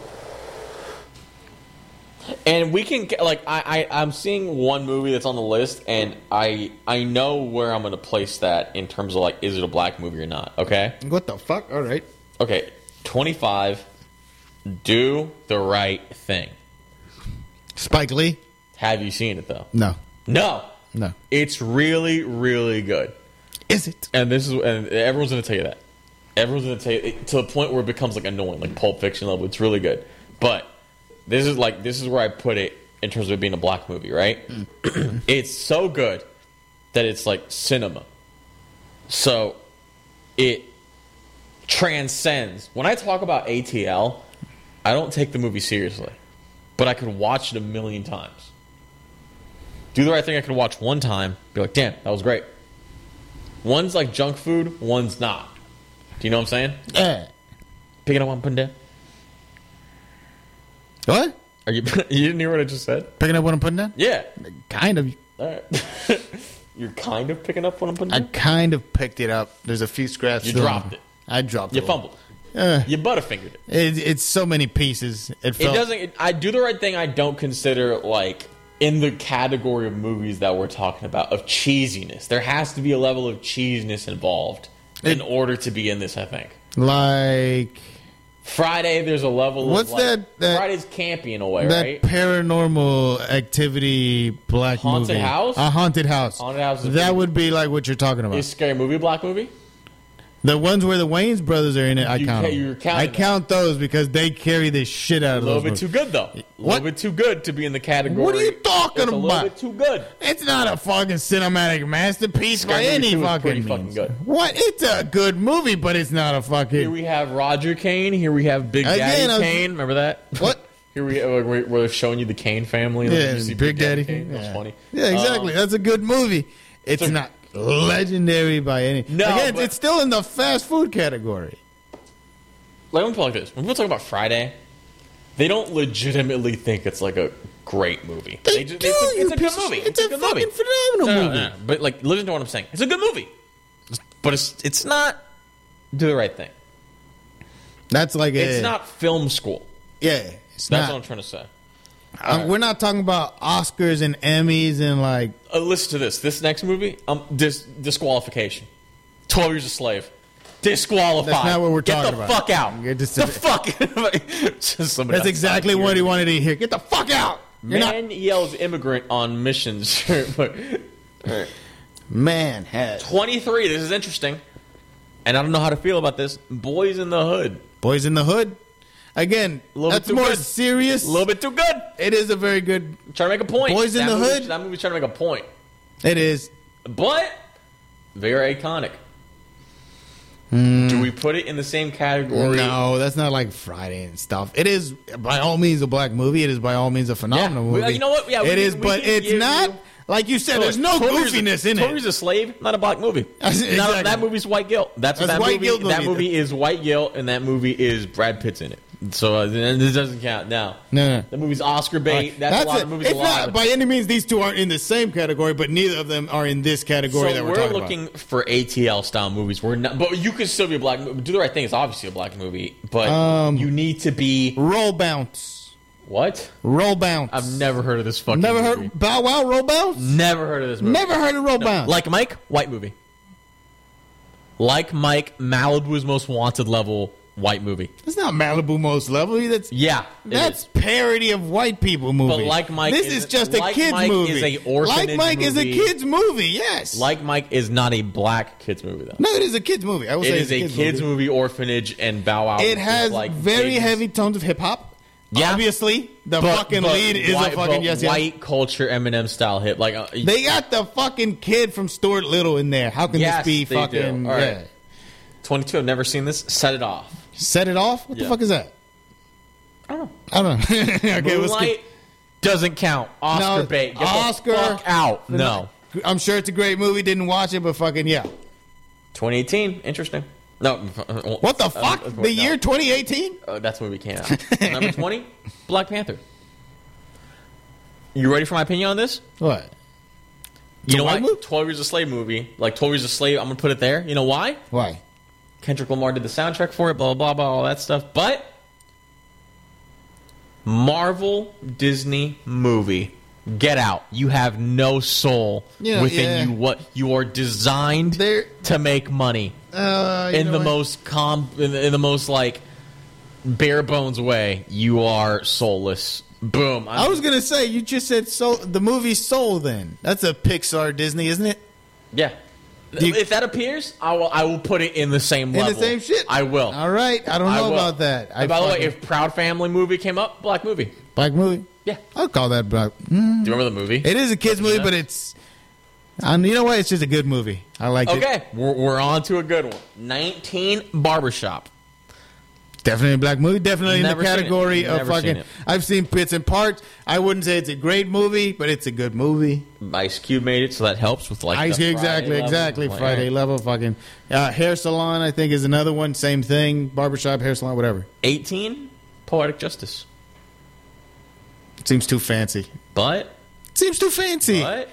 And we can like I, I I'm seeing one movie that's on the list, and I I know where I'm going to place that in terms of like is it a black movie or not? Okay. What the fuck? All right. Okay. twenty-five. Do the Right Thing. Spike Lee? Have you seen it though? No. No. No. It's really really good. Is it? And this is and everyone's going to tell you that. Everyone's gonna take it to the point where it becomes like annoying, like Pulp Fiction level. It's really good, but this is like this is where I put it in terms of it being a black movie, right? It's so good that it's like cinema. So it transcends. When I talk about A T L, I don't take the movie seriously, but I could watch it a million times. Do the Right Thing, I could watch one time, be like, damn, that was great. One's like junk food, one's not. Do you know what I'm saying? Yeah. Picking up one, putting down. What? Are you? You didn't hear what I just said? Picking up what I'm putting down? Yeah. Kind of. All right. You're kind of picking up what I'm putting I down? kind of picked it up. There's a few scraps. You still. dropped it. I dropped You it. fumbled. Uh, You butterfingered it. it. It's so many pieces. It, It felt, doesn't. It, I Do the Right Thing. I don't consider like in the category of movies that we're talking about of cheesiness. There has to be a level of cheesiness involved in It- order to be in this. I think like Friday. There's a level. What's of like, that- that- Friday's campy in a way, that right? paranormal activity black Haunted movie. House? A haunted house. Haunted House is That pretty- would be like what you're talking about. Is Scary Movie a black movie? The ones where the Wayans brothers are in it, I You count. ca- them. you're counting I them. count those because they carry the shit out A of little those. bit too movies. good though. A What? little bit too good to be in the category. What are you talking it's a about? little bit too good. It's not a fucking cinematic masterpiece by Scary Movie any two is fucking pretty means. fucking good. What? It's a good movie, but it's not a Here fucking. we have Roger Kane. Here we have Big Again, Daddy I was- Kane. Remember that? What? Here we uh, we're, we're showing you the Kane family. and Yeah, you see Big Daddy. Kane. Yeah. That's funny. Yeah, exactly. Um, That's a good movie. It's so- not legendary by any. No, Again, but- it's still in the fast food category. Like, let me put it like this: when people talk about Friday, they don't legitimately think it's like a great movie. They just, do, it's a, you it's a piece good of movie. shit. It's a good fucking movie. phenomenal No, no, movie. no, no. But like, listen to what I'm saying. It's a good movie, but it's it's not Do the Right Thing. That's like a. It's not film school. Yeah, it's That's not. what I'm trying to say. Uh, We're not talking about Oscars and Emmys and like. Uh, listen to this. This next movie, um, dis- disqualification. Twelve Years a Slave. Disqualified. That's not what we're Get talking the about. fuck out. Get this- the fuck. Just somebody That's outside exactly here. what he wanted to hear. Get the fuck out. You're Man yells immigrant on missions. not. Man has twenty-three. This is interesting. And I don't know how to feel about this. Boys in the Hood. Boys in the Hood. Again, A little that's bit too more good. serious. A little bit too good. It is a very good. Trying to make a point. Boys in that the movie, Hood? That movie's trying to make a point. It is. But very iconic. Do we put it in the same category? No, that's not like Friday and stuff. It is by all means a black movie. It is by all means a phenomenal Yeah, we- movie. you know what? Yeah, we it can- is, we but can it's give not you- like you said. There's no twelve Years a- goofiness in twelve it. Years a Slave, not a black movie. Exactly. Not- that movie's white guilt. That's, what That's that white movie. guilt That movie. movie is white guilt, and that movie is Brad Pitt's in it. So uh, this doesn't count. Now, No, no. the movie's Oscar bait. That's, a lot it. of movies. It's a lot not of by any means. These two aren't in the same category, but neither of them are in this category so that we're, we're talking looking for A T L style movies. We're not, but you could still be a black movie. Do the Right Thing is obviously a black movie, but Um, you need to be about. Roll bounce. what? Roll bounce. I've never heard of this fucking. never movie. heard Bow Wow. Roll bounce. Never heard of this movie. Never heard of roll bounce. Like Mike, white movie. Like Mike, Malibu's Most Wanted level white movie. It's not Malibu Most Lovely. That's Yeah, it That's is. parody of white people movie. But Like Mike this is- is just a Like kids Mike movie. is a orphanage Like Mike is a movie. kids movie. Yes. Like Mike is not a black kids movie though. no, it is a kids movie. I will It say is it's a kids movie. Orphanage and Bow Wow. It is has like very babies. heavy tones of hip hop. Yeah. Obviously, the But- fucking but lead is white, a fucking but yes, yes. white culture Eminem style hit. Like uh, They got the fucking kid from Stuart Little in there. How can Yes, this be they do. fucking? All right. Yeah. twenty-two. I've never seen this. Set it off. Set it off. What Yeah. the fuck is that? I don't know. I don't know. okay, let's Moonlight skip. doesn't count. Oscar No, bait. Get Oscar- the fuck out. No. I'm sure it's a great movie. Didn't watch it, but fucking yeah. twenty eighteen. Interesting. No. What the uh, fuck? uh, the no. year twenty eighteen? Uh, that's when we came out. Number twenty, Black Panther. You ready for my opinion on this? What? You know white why? movie? twelve Years a Slave movie. Like twelve Years a Slave, I'm going to put it there. You know why? Why? Kendrick Lamar did the soundtrack for it, blah, blah, blah, all that stuff. But Marvel Disney movie. Get out. You have no soul Yeah, within yeah. you. What you are designed There- to make money Uh, you in know the what? most com in the, in the most like bare bones way. You are soulless. Boom. I was gonna say you just said Soul. The movie Soul. Then that's a Pixar Disney, isn't it? yeah. You- if that appears, I will. I will put it in the same in level. the same shit. I will. All right. I don't I know will. about that. I And by the way, fucking- if Proud Family movie came up, black movie. black movie, Yeah. I'll call that black. Mm. Do you remember the movie? It is a kids movie, but it's. Um, you know what? It's just a good movie. I like it. Okay, we're, we're on to a good one. nineteen Barbershop. Definitely a black movie. Definitely in the Never seen it. category of Never seen fucking. it. I've seen bits and parts. I wouldn't say it's a great movie, but it's a good movie. Ice Cube made it, so that helps with like Ice, the exactly, Friday level. exactly. Like, Friday alright. level, fucking uh, hair salon. I think is another one. Same thing. Barbershop, hair salon, whatever. eighteen Poetic Justice. Seems too fancy. But Seems too fancy. but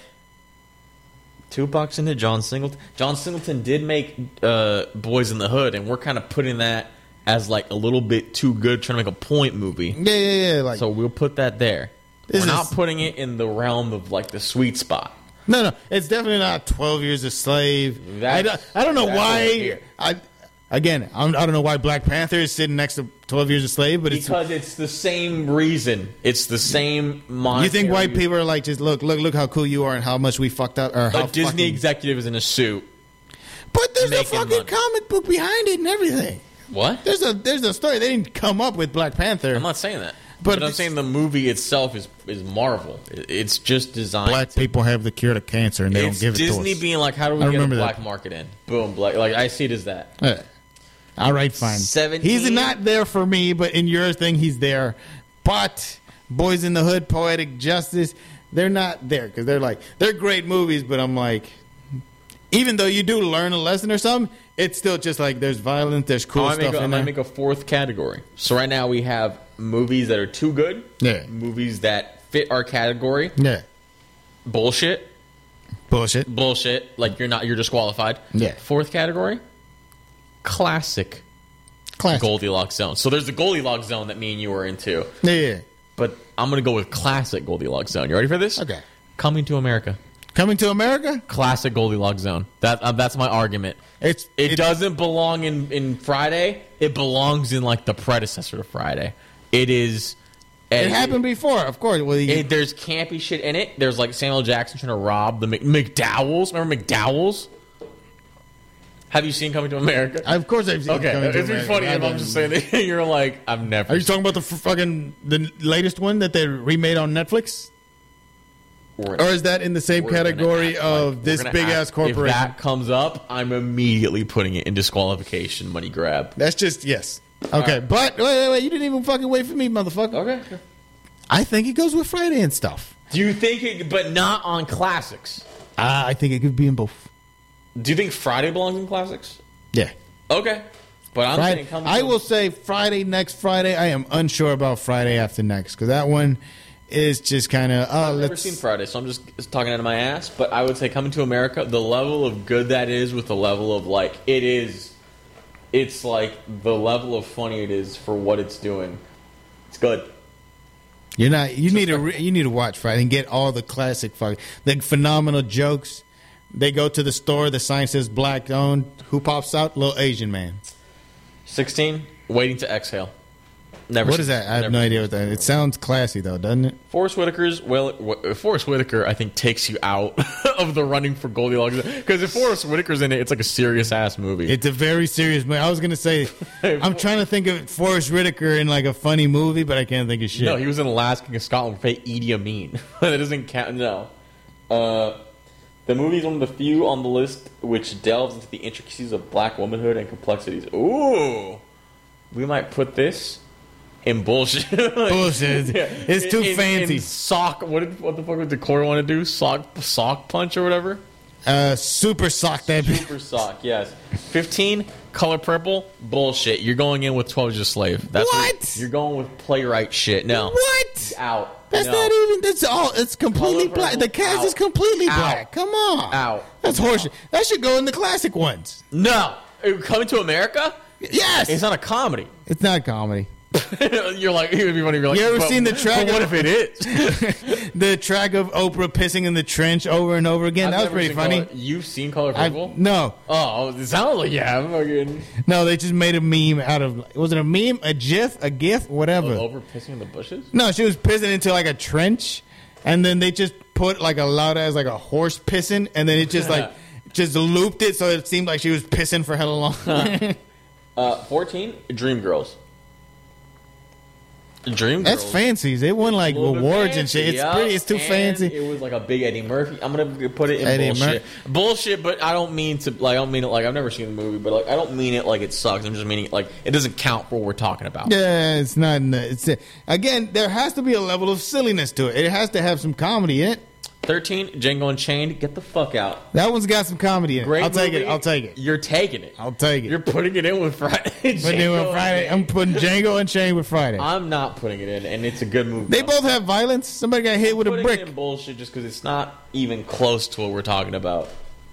Tupac's into John Singleton. John Singleton did make uh, Boys in the Hood, and we're kind of putting that as like a little bit too good, trying to make a point movie. Yeah, yeah, yeah. Like So we'll put that there. This We're not is- putting it in the realm of like the sweet spot. no, no. It's definitely not Twelve Years a Slave. I That's- don't, I don't know that's over why. here. I again, I'm, I don't know why Black Panther is sitting next to Twelve Years a Slave, but it's. Because it's the same reason. It's the same monetary. You think white people are like, just look, look, look how cool you are and how much we fucked up, or how A Disney fucking- executive is in a suit. But there's a making fucking money. comic book behind it and everything. What? There's a there's a story. They didn't come up with Black Panther. I'm not saying that. But But, I'm it's- saying the movie itself is is Marvel. It- It's just designed. Black to, people have the cure to cancer and they it's don't give it Disney to us. being like, how do we I get a remember black that. market in? Boom, black. Like I see it as that. Yeah. All right, fine. seventeen He's not there for me, but in your thing, he's there. But Boys in the Hood, Poetic Justice, they're not there because they're like they're great movies. But I'm like, even though you do learn a lesson or something, it's still just like there's violence, there's cool I stuff make a, in I there. make a fourth category. So right now we have movies that are too good. Yeah. Movies that fit our category. yeah, Bullshit. bullshit. Bullshit. Like you're not. You're disqualified. Yeah. Fourth category. Classic. Classic. Goldilocks zone. So there's the Goldilocks zone that me and you are into. Yeah, yeah. But I'm going to go with classic Goldilocks zone. You ready for this? Okay. Coming to America. Coming to America. Classic Goldilocks zone. That uh, that's my argument. It's It, it- doesn't belong in, in Friday. It belongs in like the predecessor to Friday. It is. It happened before, of course. Well, you, It, there's campy shit in it. There's like Samuel Jackson trying to rob the Mc, McDowells. Remember McDowells? Have you seen Coming to America? of course, I've seen Okay, Coming to it'd be America. funny I if I'm don't- just saying that you're like, I've never. Are you talking about the f- fucking the latest one that they remade on Netflix, We're- or is that in the same we're gonna category act of like- this we're gonna big act- ass corporation? If that comes up, I'm immediately putting it in disqualification, money grab. That's just yes. Okay, right. but wait, wait, wait! You didn't even fucking wait for me, motherfucker. Okay. I think it goes with Friday and stuff. Do you think it, but not on classics? Ah, I think it could be in both. Do you think Friday belongs in classics? Yeah. Okay. But I'm Friday, saying Coming I to- will say Friday next Friday. I am unsure about Friday after next because that one is just kind of oh I've never let's seen Friday, so I'm just just talking out of my ass. But I would say Coming to America, the level of good that is with the level of like it is, it's like the level of funny it is for what it's doing. It's good. You're not. You need to. Re, you need to watch Friday and get all the classic, fuck, the phenomenal jokes. They go to the store. The sign says "black owned." Who pops out? Little Asian man. sixteen, Waiting to Exhale. Never. What seen- is that? I have never no seen idea what that. It sounds classy though, doesn't it? Forrest Whitaker's well, Wh- Forrest Whitaker, I think, takes you out of the running for Goldilocks because if Forrest Whitaker's in it, it's like a serious ass movie. It's a very serious movie. I was gonna say, I'm trying to think of Forrest Whitaker in like a funny movie, but I can't think of shit. No, he was in The Last King of Scotland for Idi Amin. That doesn't count. No. Uh, the movie is one of the few on the list which delves into the intricacies of black womanhood and complexities. Ooh, we might put this in bullshit. Bullshit. It's too In- in- fancy. in sock. What did what the fuck did Corey want to do? Sock sock punch or whatever. Uh, super sock that. Super sock. Yes. Fifteen. Color Purple. Bullshit. You're going in with twelve Years a Slave. That's What? You're going with playwright shit. No. What? Out. That's No. not even. That's all. It's completely Color black. Purple, The cast out. is completely Out. black. Come on. Out. That's horseshit. That should go in the classic ones. No. Coming to America? Yes. It's not a comedy. It's not comedy. You're like, it would be funny if you're like, You ever but- seen the track but what of- if it is? The track of Oprah pissing in the trench over and over again. I've that was never pretty seen funny. Color- You've seen Color I, Purple? no, Oh, it sounds like you have. Fucking no, they just made a meme out of. Was it a meme, a gif, a gif, whatever? over pissing in the bushes? No, she was pissing into like a trench, and then they just put like a loud ass like a horse pissing, and then it just like just looped it so it seemed like she was pissing for hella long. uh, fourteen, Dreamgirls. Dreamgirls. That's fancy. They won like A little bit awards fancy, and shit. It's yeah. pretty. It's too And fancy. It was like a big Eddie Murphy. I'm gonna put it in Eddie bullshit. Mur- bullshit, but I don't mean to. Like I don't mean it. Like I've never seen the movie, but like I don't mean it like it sucks. I'm just meaning it like it doesn't count for what we're talking about. Yeah, it's not. In the, it's again. There has to be a level of silliness to it. It has to have some comedy in it. thirteen, Django Unchained. Get the fuck out. That one's got some comedy in it. Great I'll take movie. it. I'll take it. You're taking it. I'll take it. You're putting it in with Friday. But then with Django Friday, I'm Unchained. putting Django Unchained with Friday. I'm not putting it in, and it's a good movie. They both have violence. Somebody got hit with a putting brick. it in bullshit just because it's not even close to what we're talking about.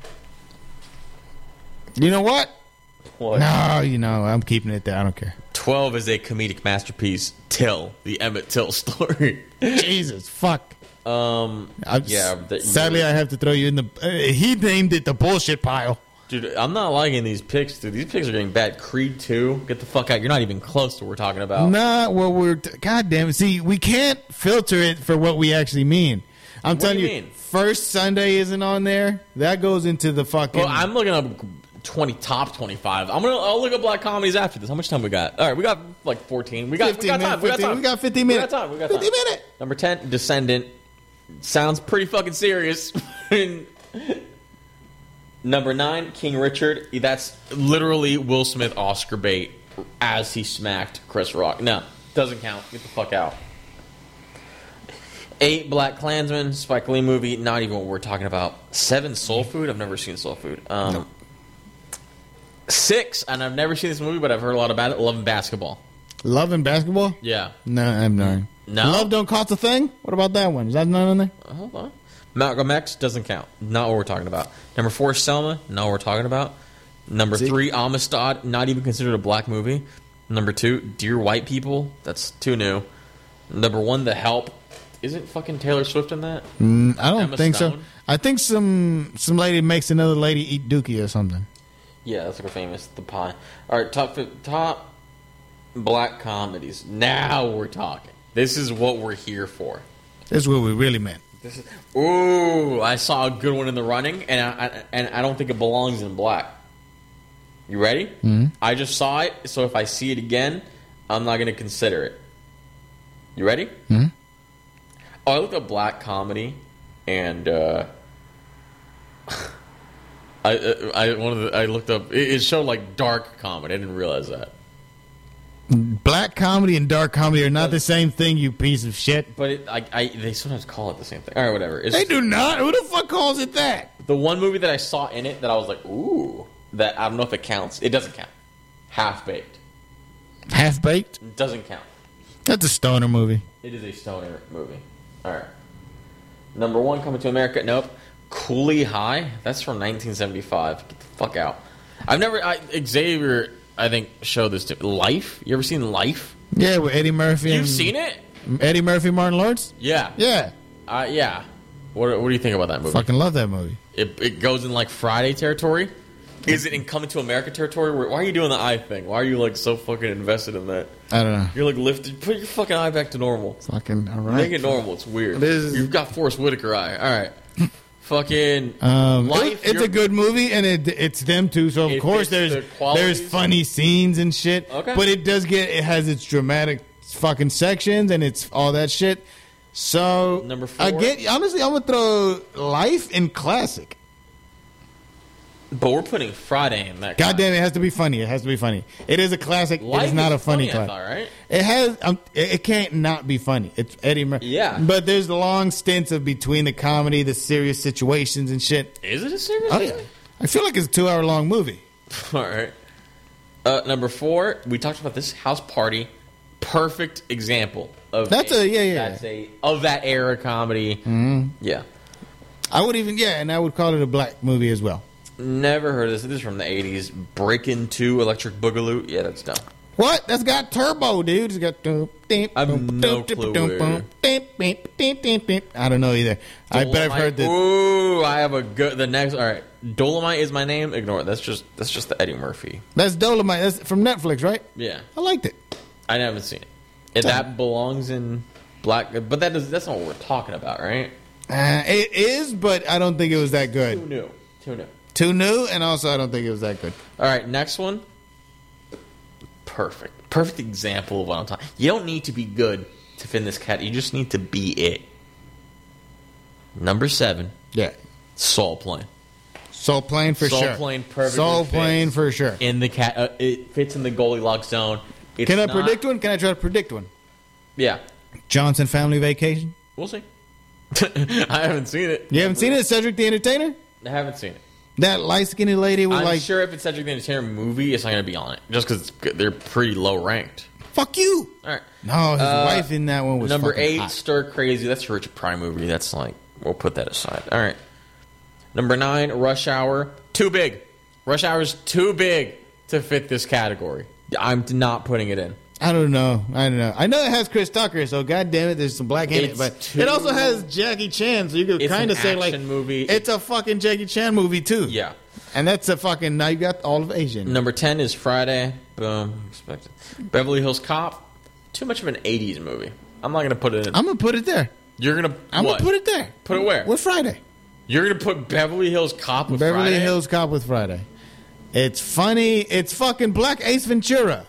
You know what? What? No, you know, I'm keeping it there. I don't care. twelve is a comedic masterpiece. Till, the Emmett Till story. Jesus, fuck. Um, I'm yeah. s- that- sadly, I have to throw you in the. Uh, he named it the bullshit pile. Dude, I'm not liking these picks, dude. These picks are getting bad. Creed two, get the fuck out. You're not even close to what we're talking about. Nah, well, we're. God damn it. See, we can't filter it for what we actually mean. I'm What telling do you, you mean? First Sunday isn't on there. That goes into the fucking. Well, I'm looking up twenty top twenty-five. I'm gonna. I'll look up black comedies after this. How much time we got? All right, we got like fourteen. We got. We fifteen got time. minutes, We got fifteen, time. we got fifteen minutes. We got time. We got time. fifteen minutes. Number ten, Descendant. Sounds pretty fucking serious. Number nine, King Richard. That's literally Will Smith Oscar bait as he smacked Chris Rock. No, doesn't count. Get the fuck out. Eight, Black Klansman, Spike Lee movie. Not even what we're talking about. Seven, Soul Food. I've never seen Soul Food. Um, Nope. Six, and I've never seen this movie, but I've heard a lot about it. Love and Basketball. Love and basketball? Yeah. No, I'm not. No? Love don't cost a thing? What about that one? Is that not on there? Hold on. Malcolm X doesn't count. Not what we're talking about. Number four, Selma. Not what we're talking about. Number See? three, Amistad. Not even considered a black movie. Number two, Dear White People. That's too new. Number one, The Help. Isn't fucking Taylor Swift in that? Mm, I don't Emma think so. Stone? I think some some lady makes another lady eat dookie or something. Yeah, that's like a famous The Pie. All right, top fif- top black comedies. Now we're talking. This is what we're here for. This is what we really meant. This is, ooh, I saw a good one in the running, and I, I and I don't think it belongs in black. You ready? Mm-hmm. I just saw it, so if I see it again, I'm not going to consider it. You ready? Mm-hmm. Oh, I looked up black comedy, and uh, I, I one of the, I looked up. It, it showed like dark comedy. I didn't realize that. Black comedy and dark comedy are not the same thing, you piece of shit. But it, I, I, they sometimes call it the same thing. All right, whatever. It's They just- do not. Who the fuck calls it that? The one movie that I saw in it that I was like, ooh, that I don't know if it counts. It doesn't count. Half Baked. Half Baked? It doesn't count. That's a stoner movie. It is a stoner movie. All right. Number one, Coming to America. Nope. Cooley High. That's from nineteen seventy-five. Get the fuck out. I've never. I, Xavier, I think, showed this to Life. You ever seen Life? Yeah, with Eddie Murphy. You've and seen it? Eddie Murphy, Martin Lawrence? Yeah. Yeah. Uh, yeah. What, what do you think about that movie? Fucking love that movie. It, it goes in like Friday territory. Is it in Coming to America territory? Where, why are you doing the eye thing? Why are you like so fucking invested in that? I don't know. You're like lifted. Put your fucking eye back to normal. Fucking all right. Make it normal. It's weird. This is- You've got Forrest Whitaker eye. All right. Fucking Um, Life. it's you're- a good movie, and it, it's them too. So of It course fits there's the qualities. there's funny scenes and shit. Okay. But it does get it has its dramatic fucking sections and it's all that shit. So Number four. I get honestly, I'm gonna throw Life in classic. But we're putting Friday in that. God damn it, it has to be funny. It has to be funny. It is a classic. Life it is not is a funny, funny, I classic. thought, right? It has. Um, it, it can't not be funny. It's Eddie Murphy. Yeah. But there's long stints of between the comedy, the serious situations and shit. Is it a serious? Oh yeah. I feel like it's a two hour long movie. All right. Uh, number four, we talked about this House Party. Perfect example of That's a- yeah, yeah. That's a of that era comedy. Mm-hmm. Yeah. I would even yeah, and I would call it a black movie as well. Never heard of this. This is from the eighties. Breakin' two, Electric Boogaloo. Yeah, that's dumb. What? That's got turbo, dude. It's got. I have no clue where. I don't know either. I bet I've Dolomite. heard that. Ooh, I have a good. The next. All right, Dolomite is my name. Ignore it. That's just that's just the Eddie Murphy. That's Dolomite. That's from Netflix, right? Yeah, I liked it. I haven't seen it. And that belongs in black, but that does, that's not what we're talking about, right? Uh, it is, but I don't think it was that Too good. new. Too new. too new, and also I don't think it was that good. All right, next one. Perfect. Perfect example of what I'm talking. You don't need to be good to fit in this cat. You just need to be it. Number seven. Yeah. Soul Plane. Soul Plane for Soul sure. Plane perfectly Soul fits Plane for sure. In the cat, uh, it fits in the Goldilocks zone. It's Can I not- predict one? Can I try to predict one? Yeah, Johnson Family Vacation. we'll see. I haven't seen it. You haven't seen it? Cedric the Entertainer? I haven't seen it. That light skinned lady with I'm like, sure if it's Cedric the Entertainer movie, it's not going to be on it, just because they're pretty low ranked. fuck you. All right. No, his Uh, wife in that one was Number fucking eight, hot. Stir Crazy. That's a Richard Pryor movie. That's like, we'll put that aside. All right. Number nine, Rush Hour. Too big. Rush Hour is too big to fit this category. I'm not putting it in. I don't know. I don't know. I know it has Chris Tucker, so god damn it, there's some black in it. It's But too- it also has Jackie Chan, so you could It's kind of an say like action movie. it's a fucking Jackie Chan movie too. Yeah. And that's a fucking now you got all of Asian. Number ten is Friday. Boom. Expected. Beverly Hills Cop. Too much of an eighties movie. I'm not going to put it in. I'm gonna put it there. You're going to I'm what? gonna put it there. Put it where? With Friday. You're going to put Beverly Hills Cop with Beverly Friday? Hills Cop with Friday. It's funny. It's fucking Black Ace Ventura.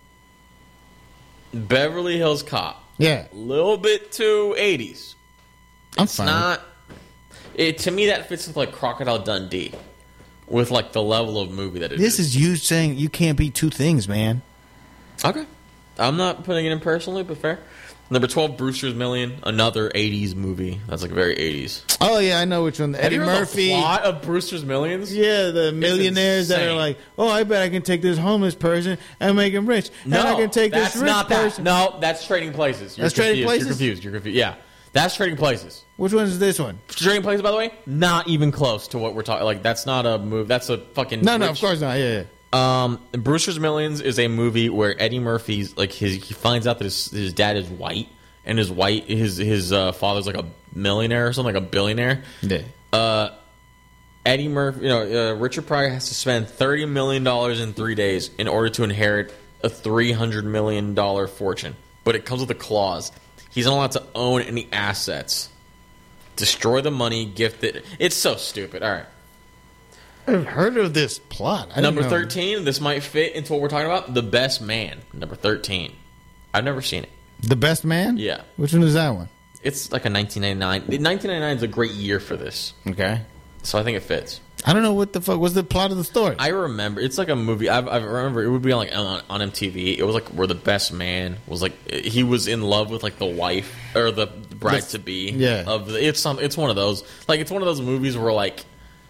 Beverly Hills Cop. Yeah, A little bit too eighties. I'm It's fine. not. It to me that fits with like Crocodile Dundee, with like the level of movie that it This is. is you saying you can't be two things, man. Okay. I'm not putting it in personally, but fair. Number twelve, Brewster's Million, another eighties movie. That's like very eighties. Oh yeah, I know which one. Have Eddie you heard Murphy. the plot of Brewster's Millions? Yeah, the millionaires that are insane. like, oh, I bet I can take this homeless person and make him rich, No, and I can take that's this rich not that. person. No, that's Trading Places. You're That's Trading confused. Places? You're confused. You're confused. Yeah, that's Trading Places. Which one is this one? Trading Places, by the way, not even close to what we're talking. Like that's not a move. That's a fucking No, no, rich- of course not. Yeah, yeah. Um, Brewster's Millions is a movie where Eddie Murphy's like his he finds out that his, his dad is white and his white his his uh, father's like a millionaire or something, like a billionaire. Yeah. Uh, Eddie Murphy, you know, uh, Richard Pryor has to spend thirty million dollars in three days in order to inherit a three hundred million dollar fortune, but it comes with a clause: he's not allowed to own any assets. Destroy the money, gift it. It's so stupid. All right. I've heard of this plot. I Number didn't know. thirteen, this might fit into what we're talking about. The Best Man. Number thirteen. I've never seen it. The Best Man? Yeah. Which one is that one? It's like a nineteen ninety-nine. nineteen ninety-nine is a great year for this. Okay. So I think it fits. I don't know what the fuck was the plot of the story. I remember. It's like a movie. I, I remember it would be on like on, on M T V. It was like where the best man was like he was in love with like the wife or the bride to be. yeah. Of the, it's some. It's one of those. Like it's one of those movies where like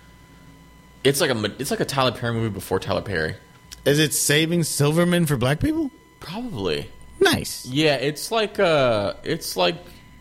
it's like a it's like a Tyler Perry movie before Tyler Perry. Is it Saving Silverman for black people? Probably. Nice. Yeah, it's like uh it's like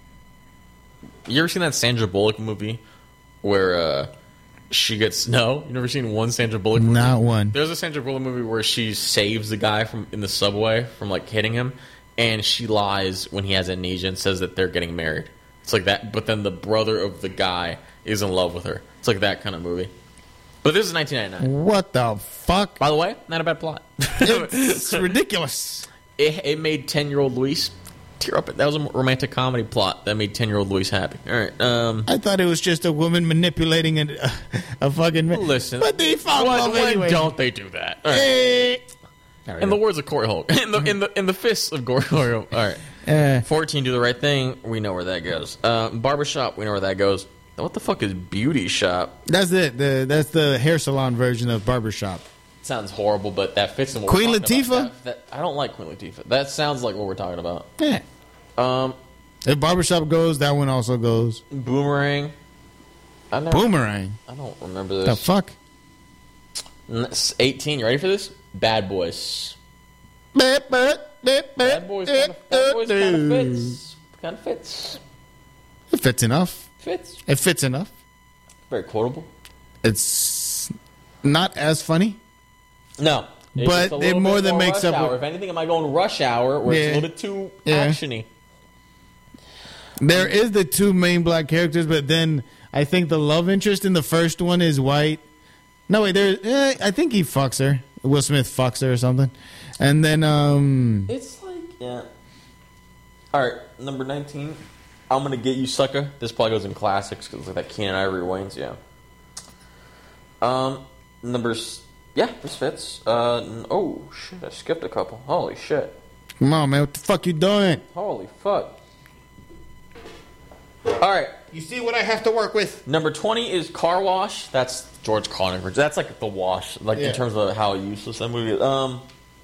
you ever seen that Sandra Bullock movie where uh she gets no, you never seen one Sandra Bullock movie? Not one. There's a Sandra Bullock movie where she saves the guy from in the subway from like hitting him, and she lies when he has amnesia and says that they're getting married. It's like that, but then the brother of the guy is in love with her. It's like that kind of movie. But this is nineteen ninety-nine. What the fuck? By the way, not a bad plot. It's ridiculous. It, it made ten-year-old Luis tear up. That was a romantic comedy plot that made ten-year-old Luis happy. All right. Um, I thought it was just a woman manipulating a, a, a fucking man. listen. But they found when, love when anyway. don't they do that? All right. Eh. In the words of Corey Holt, in the in the in the fists of Corey Holt. All right. Eh. fourteen, Do the Right Thing. We know where that goes. Uh, Barbershop. We know where that goes. What the fuck is Beauty Shop? That's it. The, that's the hair salon version of Barbershop. Sounds horrible, but that fits in what Queen we're talking Latifah? about. That, that, I don't like Queen Latifah. That sounds like what we're talking about. Yeah. Um, If Barbershop goes, that one also goes. Boomerang. I never, Boomerang. I don't remember The this. fuck? eighteen. You ready for this? Bad Boys. Bad Bad Boys kind of, Bad Boys kind of fits. Kind of fits. It fits enough. Fits. It fits enough. Very quotable. It's not as funny. No. It's But just a it little more bit than makes Rush up Hour. with- If anything, am I going Rush Hour where it's Yeah. a little bit too Yeah. actiony? There is the two main black characters, but then I think the love interest in the first one is white. No, wait, there. Eh, I think he fucks her. Will Smith fucks her or something. And then, um, It's like, yeah. All right, number nineteen. I'm gonna get you, sucker. This probably goes in classics because like that Keenan Ivory Wayans, yeah. Um, numbers. Yeah, this fits. Uh, n- oh shit, I skipped a couple. Holy shit. Come on, man. What the fuck you doing? Holy fuck. All right. You see what I have to work with? Number twenty is Car Wash. That's George Clooney. That's like the wash, like Yeah. in terms of how useless that movie is. Um,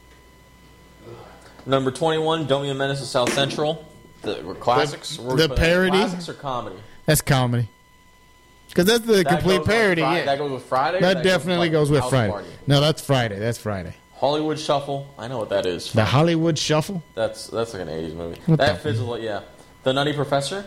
number twenty-one, Don't Be a Menace to South Central. The classics. The- We're the putting parody? Classics or comedy? That's comedy. Because that's the That complete goes on parody. Fri- yeah. That goes with Friday? or That goes definitely like goes with House Friday. Party? No, that's Friday. That's Friday. Hollywood Shuffle. I know what that is. The Hollywood Shuffle? That's that's like an eighties movie. What that the- fits with, yeah. The Nutty Professor.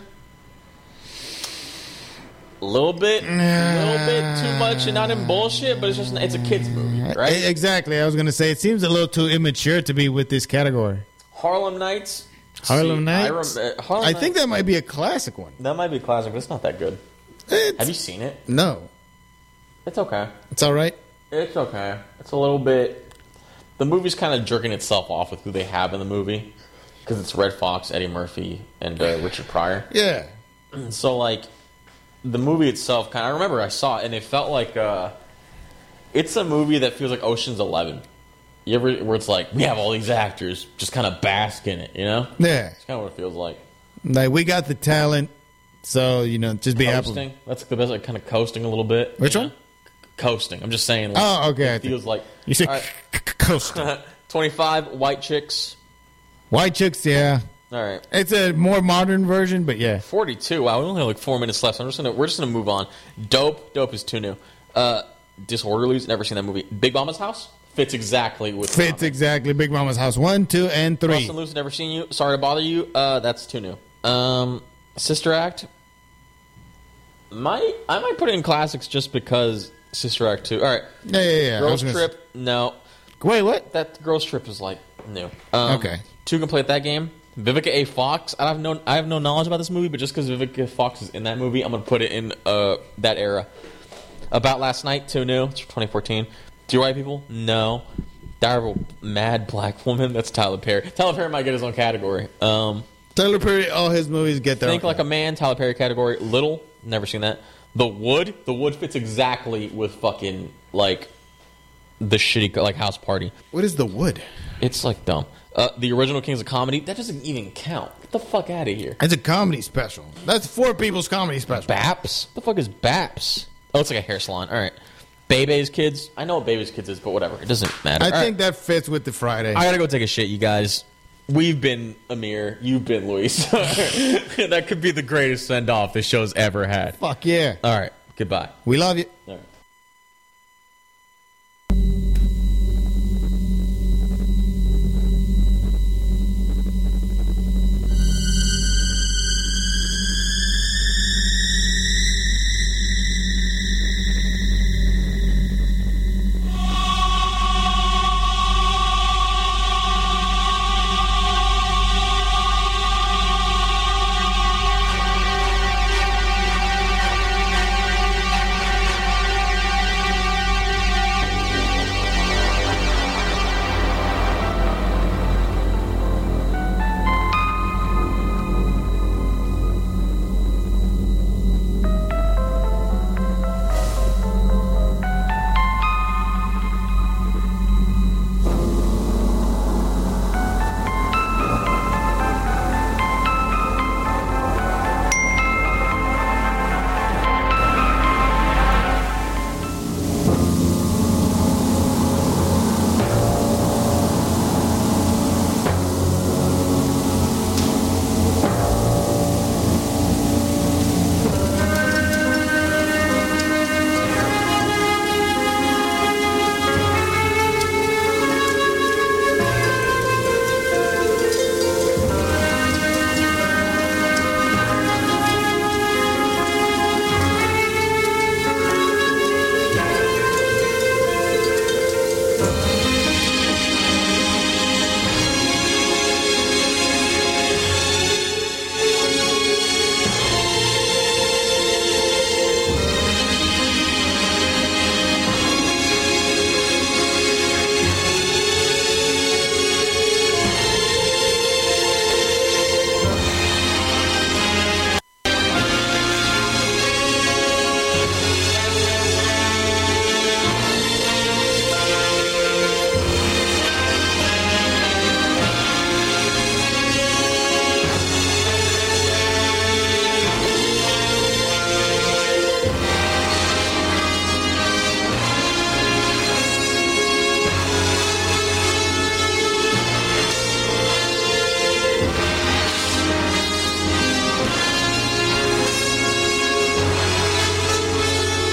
A little bit, a little bit too much and not in bullshit, but it's just it's a kids movie, right? E- Exactly. I was going to say, it seems a little too immature to be with this category. Harlem Nights. Harlem See, Nights? I, rem- uh, Harlem I think Nights- that might be a classic one. that might be a classic, but it's not that good. It's, Have you seen it? No. It's okay. It's all right. It's okay. It's a little bit. The movie's kind of jerking itself off with who they have in the movie because it's Red Fox, Eddie Murphy, and uh, Richard Pryor. Yeah. So like, the movie itself, kind of. I remember I saw it and it felt like uh, it's a movie that feels like Ocean's Eleven. You ever where it's like we have all these actors just kind of bask in it, you know? Yeah. It's kind of what it feels like. Like, we got the talent, so, you know, just be happy. Coasting. That's the best. Like kind of coasting a little bit. Which you one? know? Coasting. I'm just saying. Like, Oh, okay. I It think- feels like You said All right. coast. twenty-five White Chicks. White Chicks, yeah. All right. It's a more modern version, but yeah. forty-two. Wow, we only have like four minutes left. So I'm just gonna we're just gonna move on. Dope. Dope is too new. Uh, Disorderlies. Never seen that movie. Big Mama's House fits exactly with Fits Mama. exactly. Big Mama's House one, two, and three. Rustin Loose. Never seen you. Sorry to bother you. Uh, that's too new. Um, Sister Act. Might I might put it in classics just because Sister Act two. All right. Yeah, yeah, yeah. I Girls was gonna Trip. No. s- Wait, what? That Girls Trip is like new. Um, Okay. Two can play at that game. Vivica A. Fox. I have no I have no knowledge about this movie, but just because Vivica Fox is in that movie, I'm gonna put it in uh, that era. About Last Night, too new. It's from twenty fourteen. Do White People? No. Diary of a Mad Black Woman. That's Tyler Perry. Tyler Perry might get his own category. Um, Tyler Perry, all his movies get their Think own. Like a Man. Tyler Perry category. Little. Never seen that. The Wood. The Wood fits exactly with fucking like the shitty like House Party. What is The Wood? It's like dumb. Uh, the original Kings of Comedy. That doesn't even count. Get the fuck out of here. It's a comedy special. That's four people's comedy special. Baps? What the fuck is Baps? Oh, it's like a hair salon. All right. Bebe's Kids. I know what Bebe's Kids is, but whatever. It doesn't matter. I All think right. that fits with the Friday. I gotta go take a shit, you guys. We've been Amir. You've been Luis. That could be the greatest send off this show's ever had. Fuck yeah. All right. Goodbye. We love you. All right.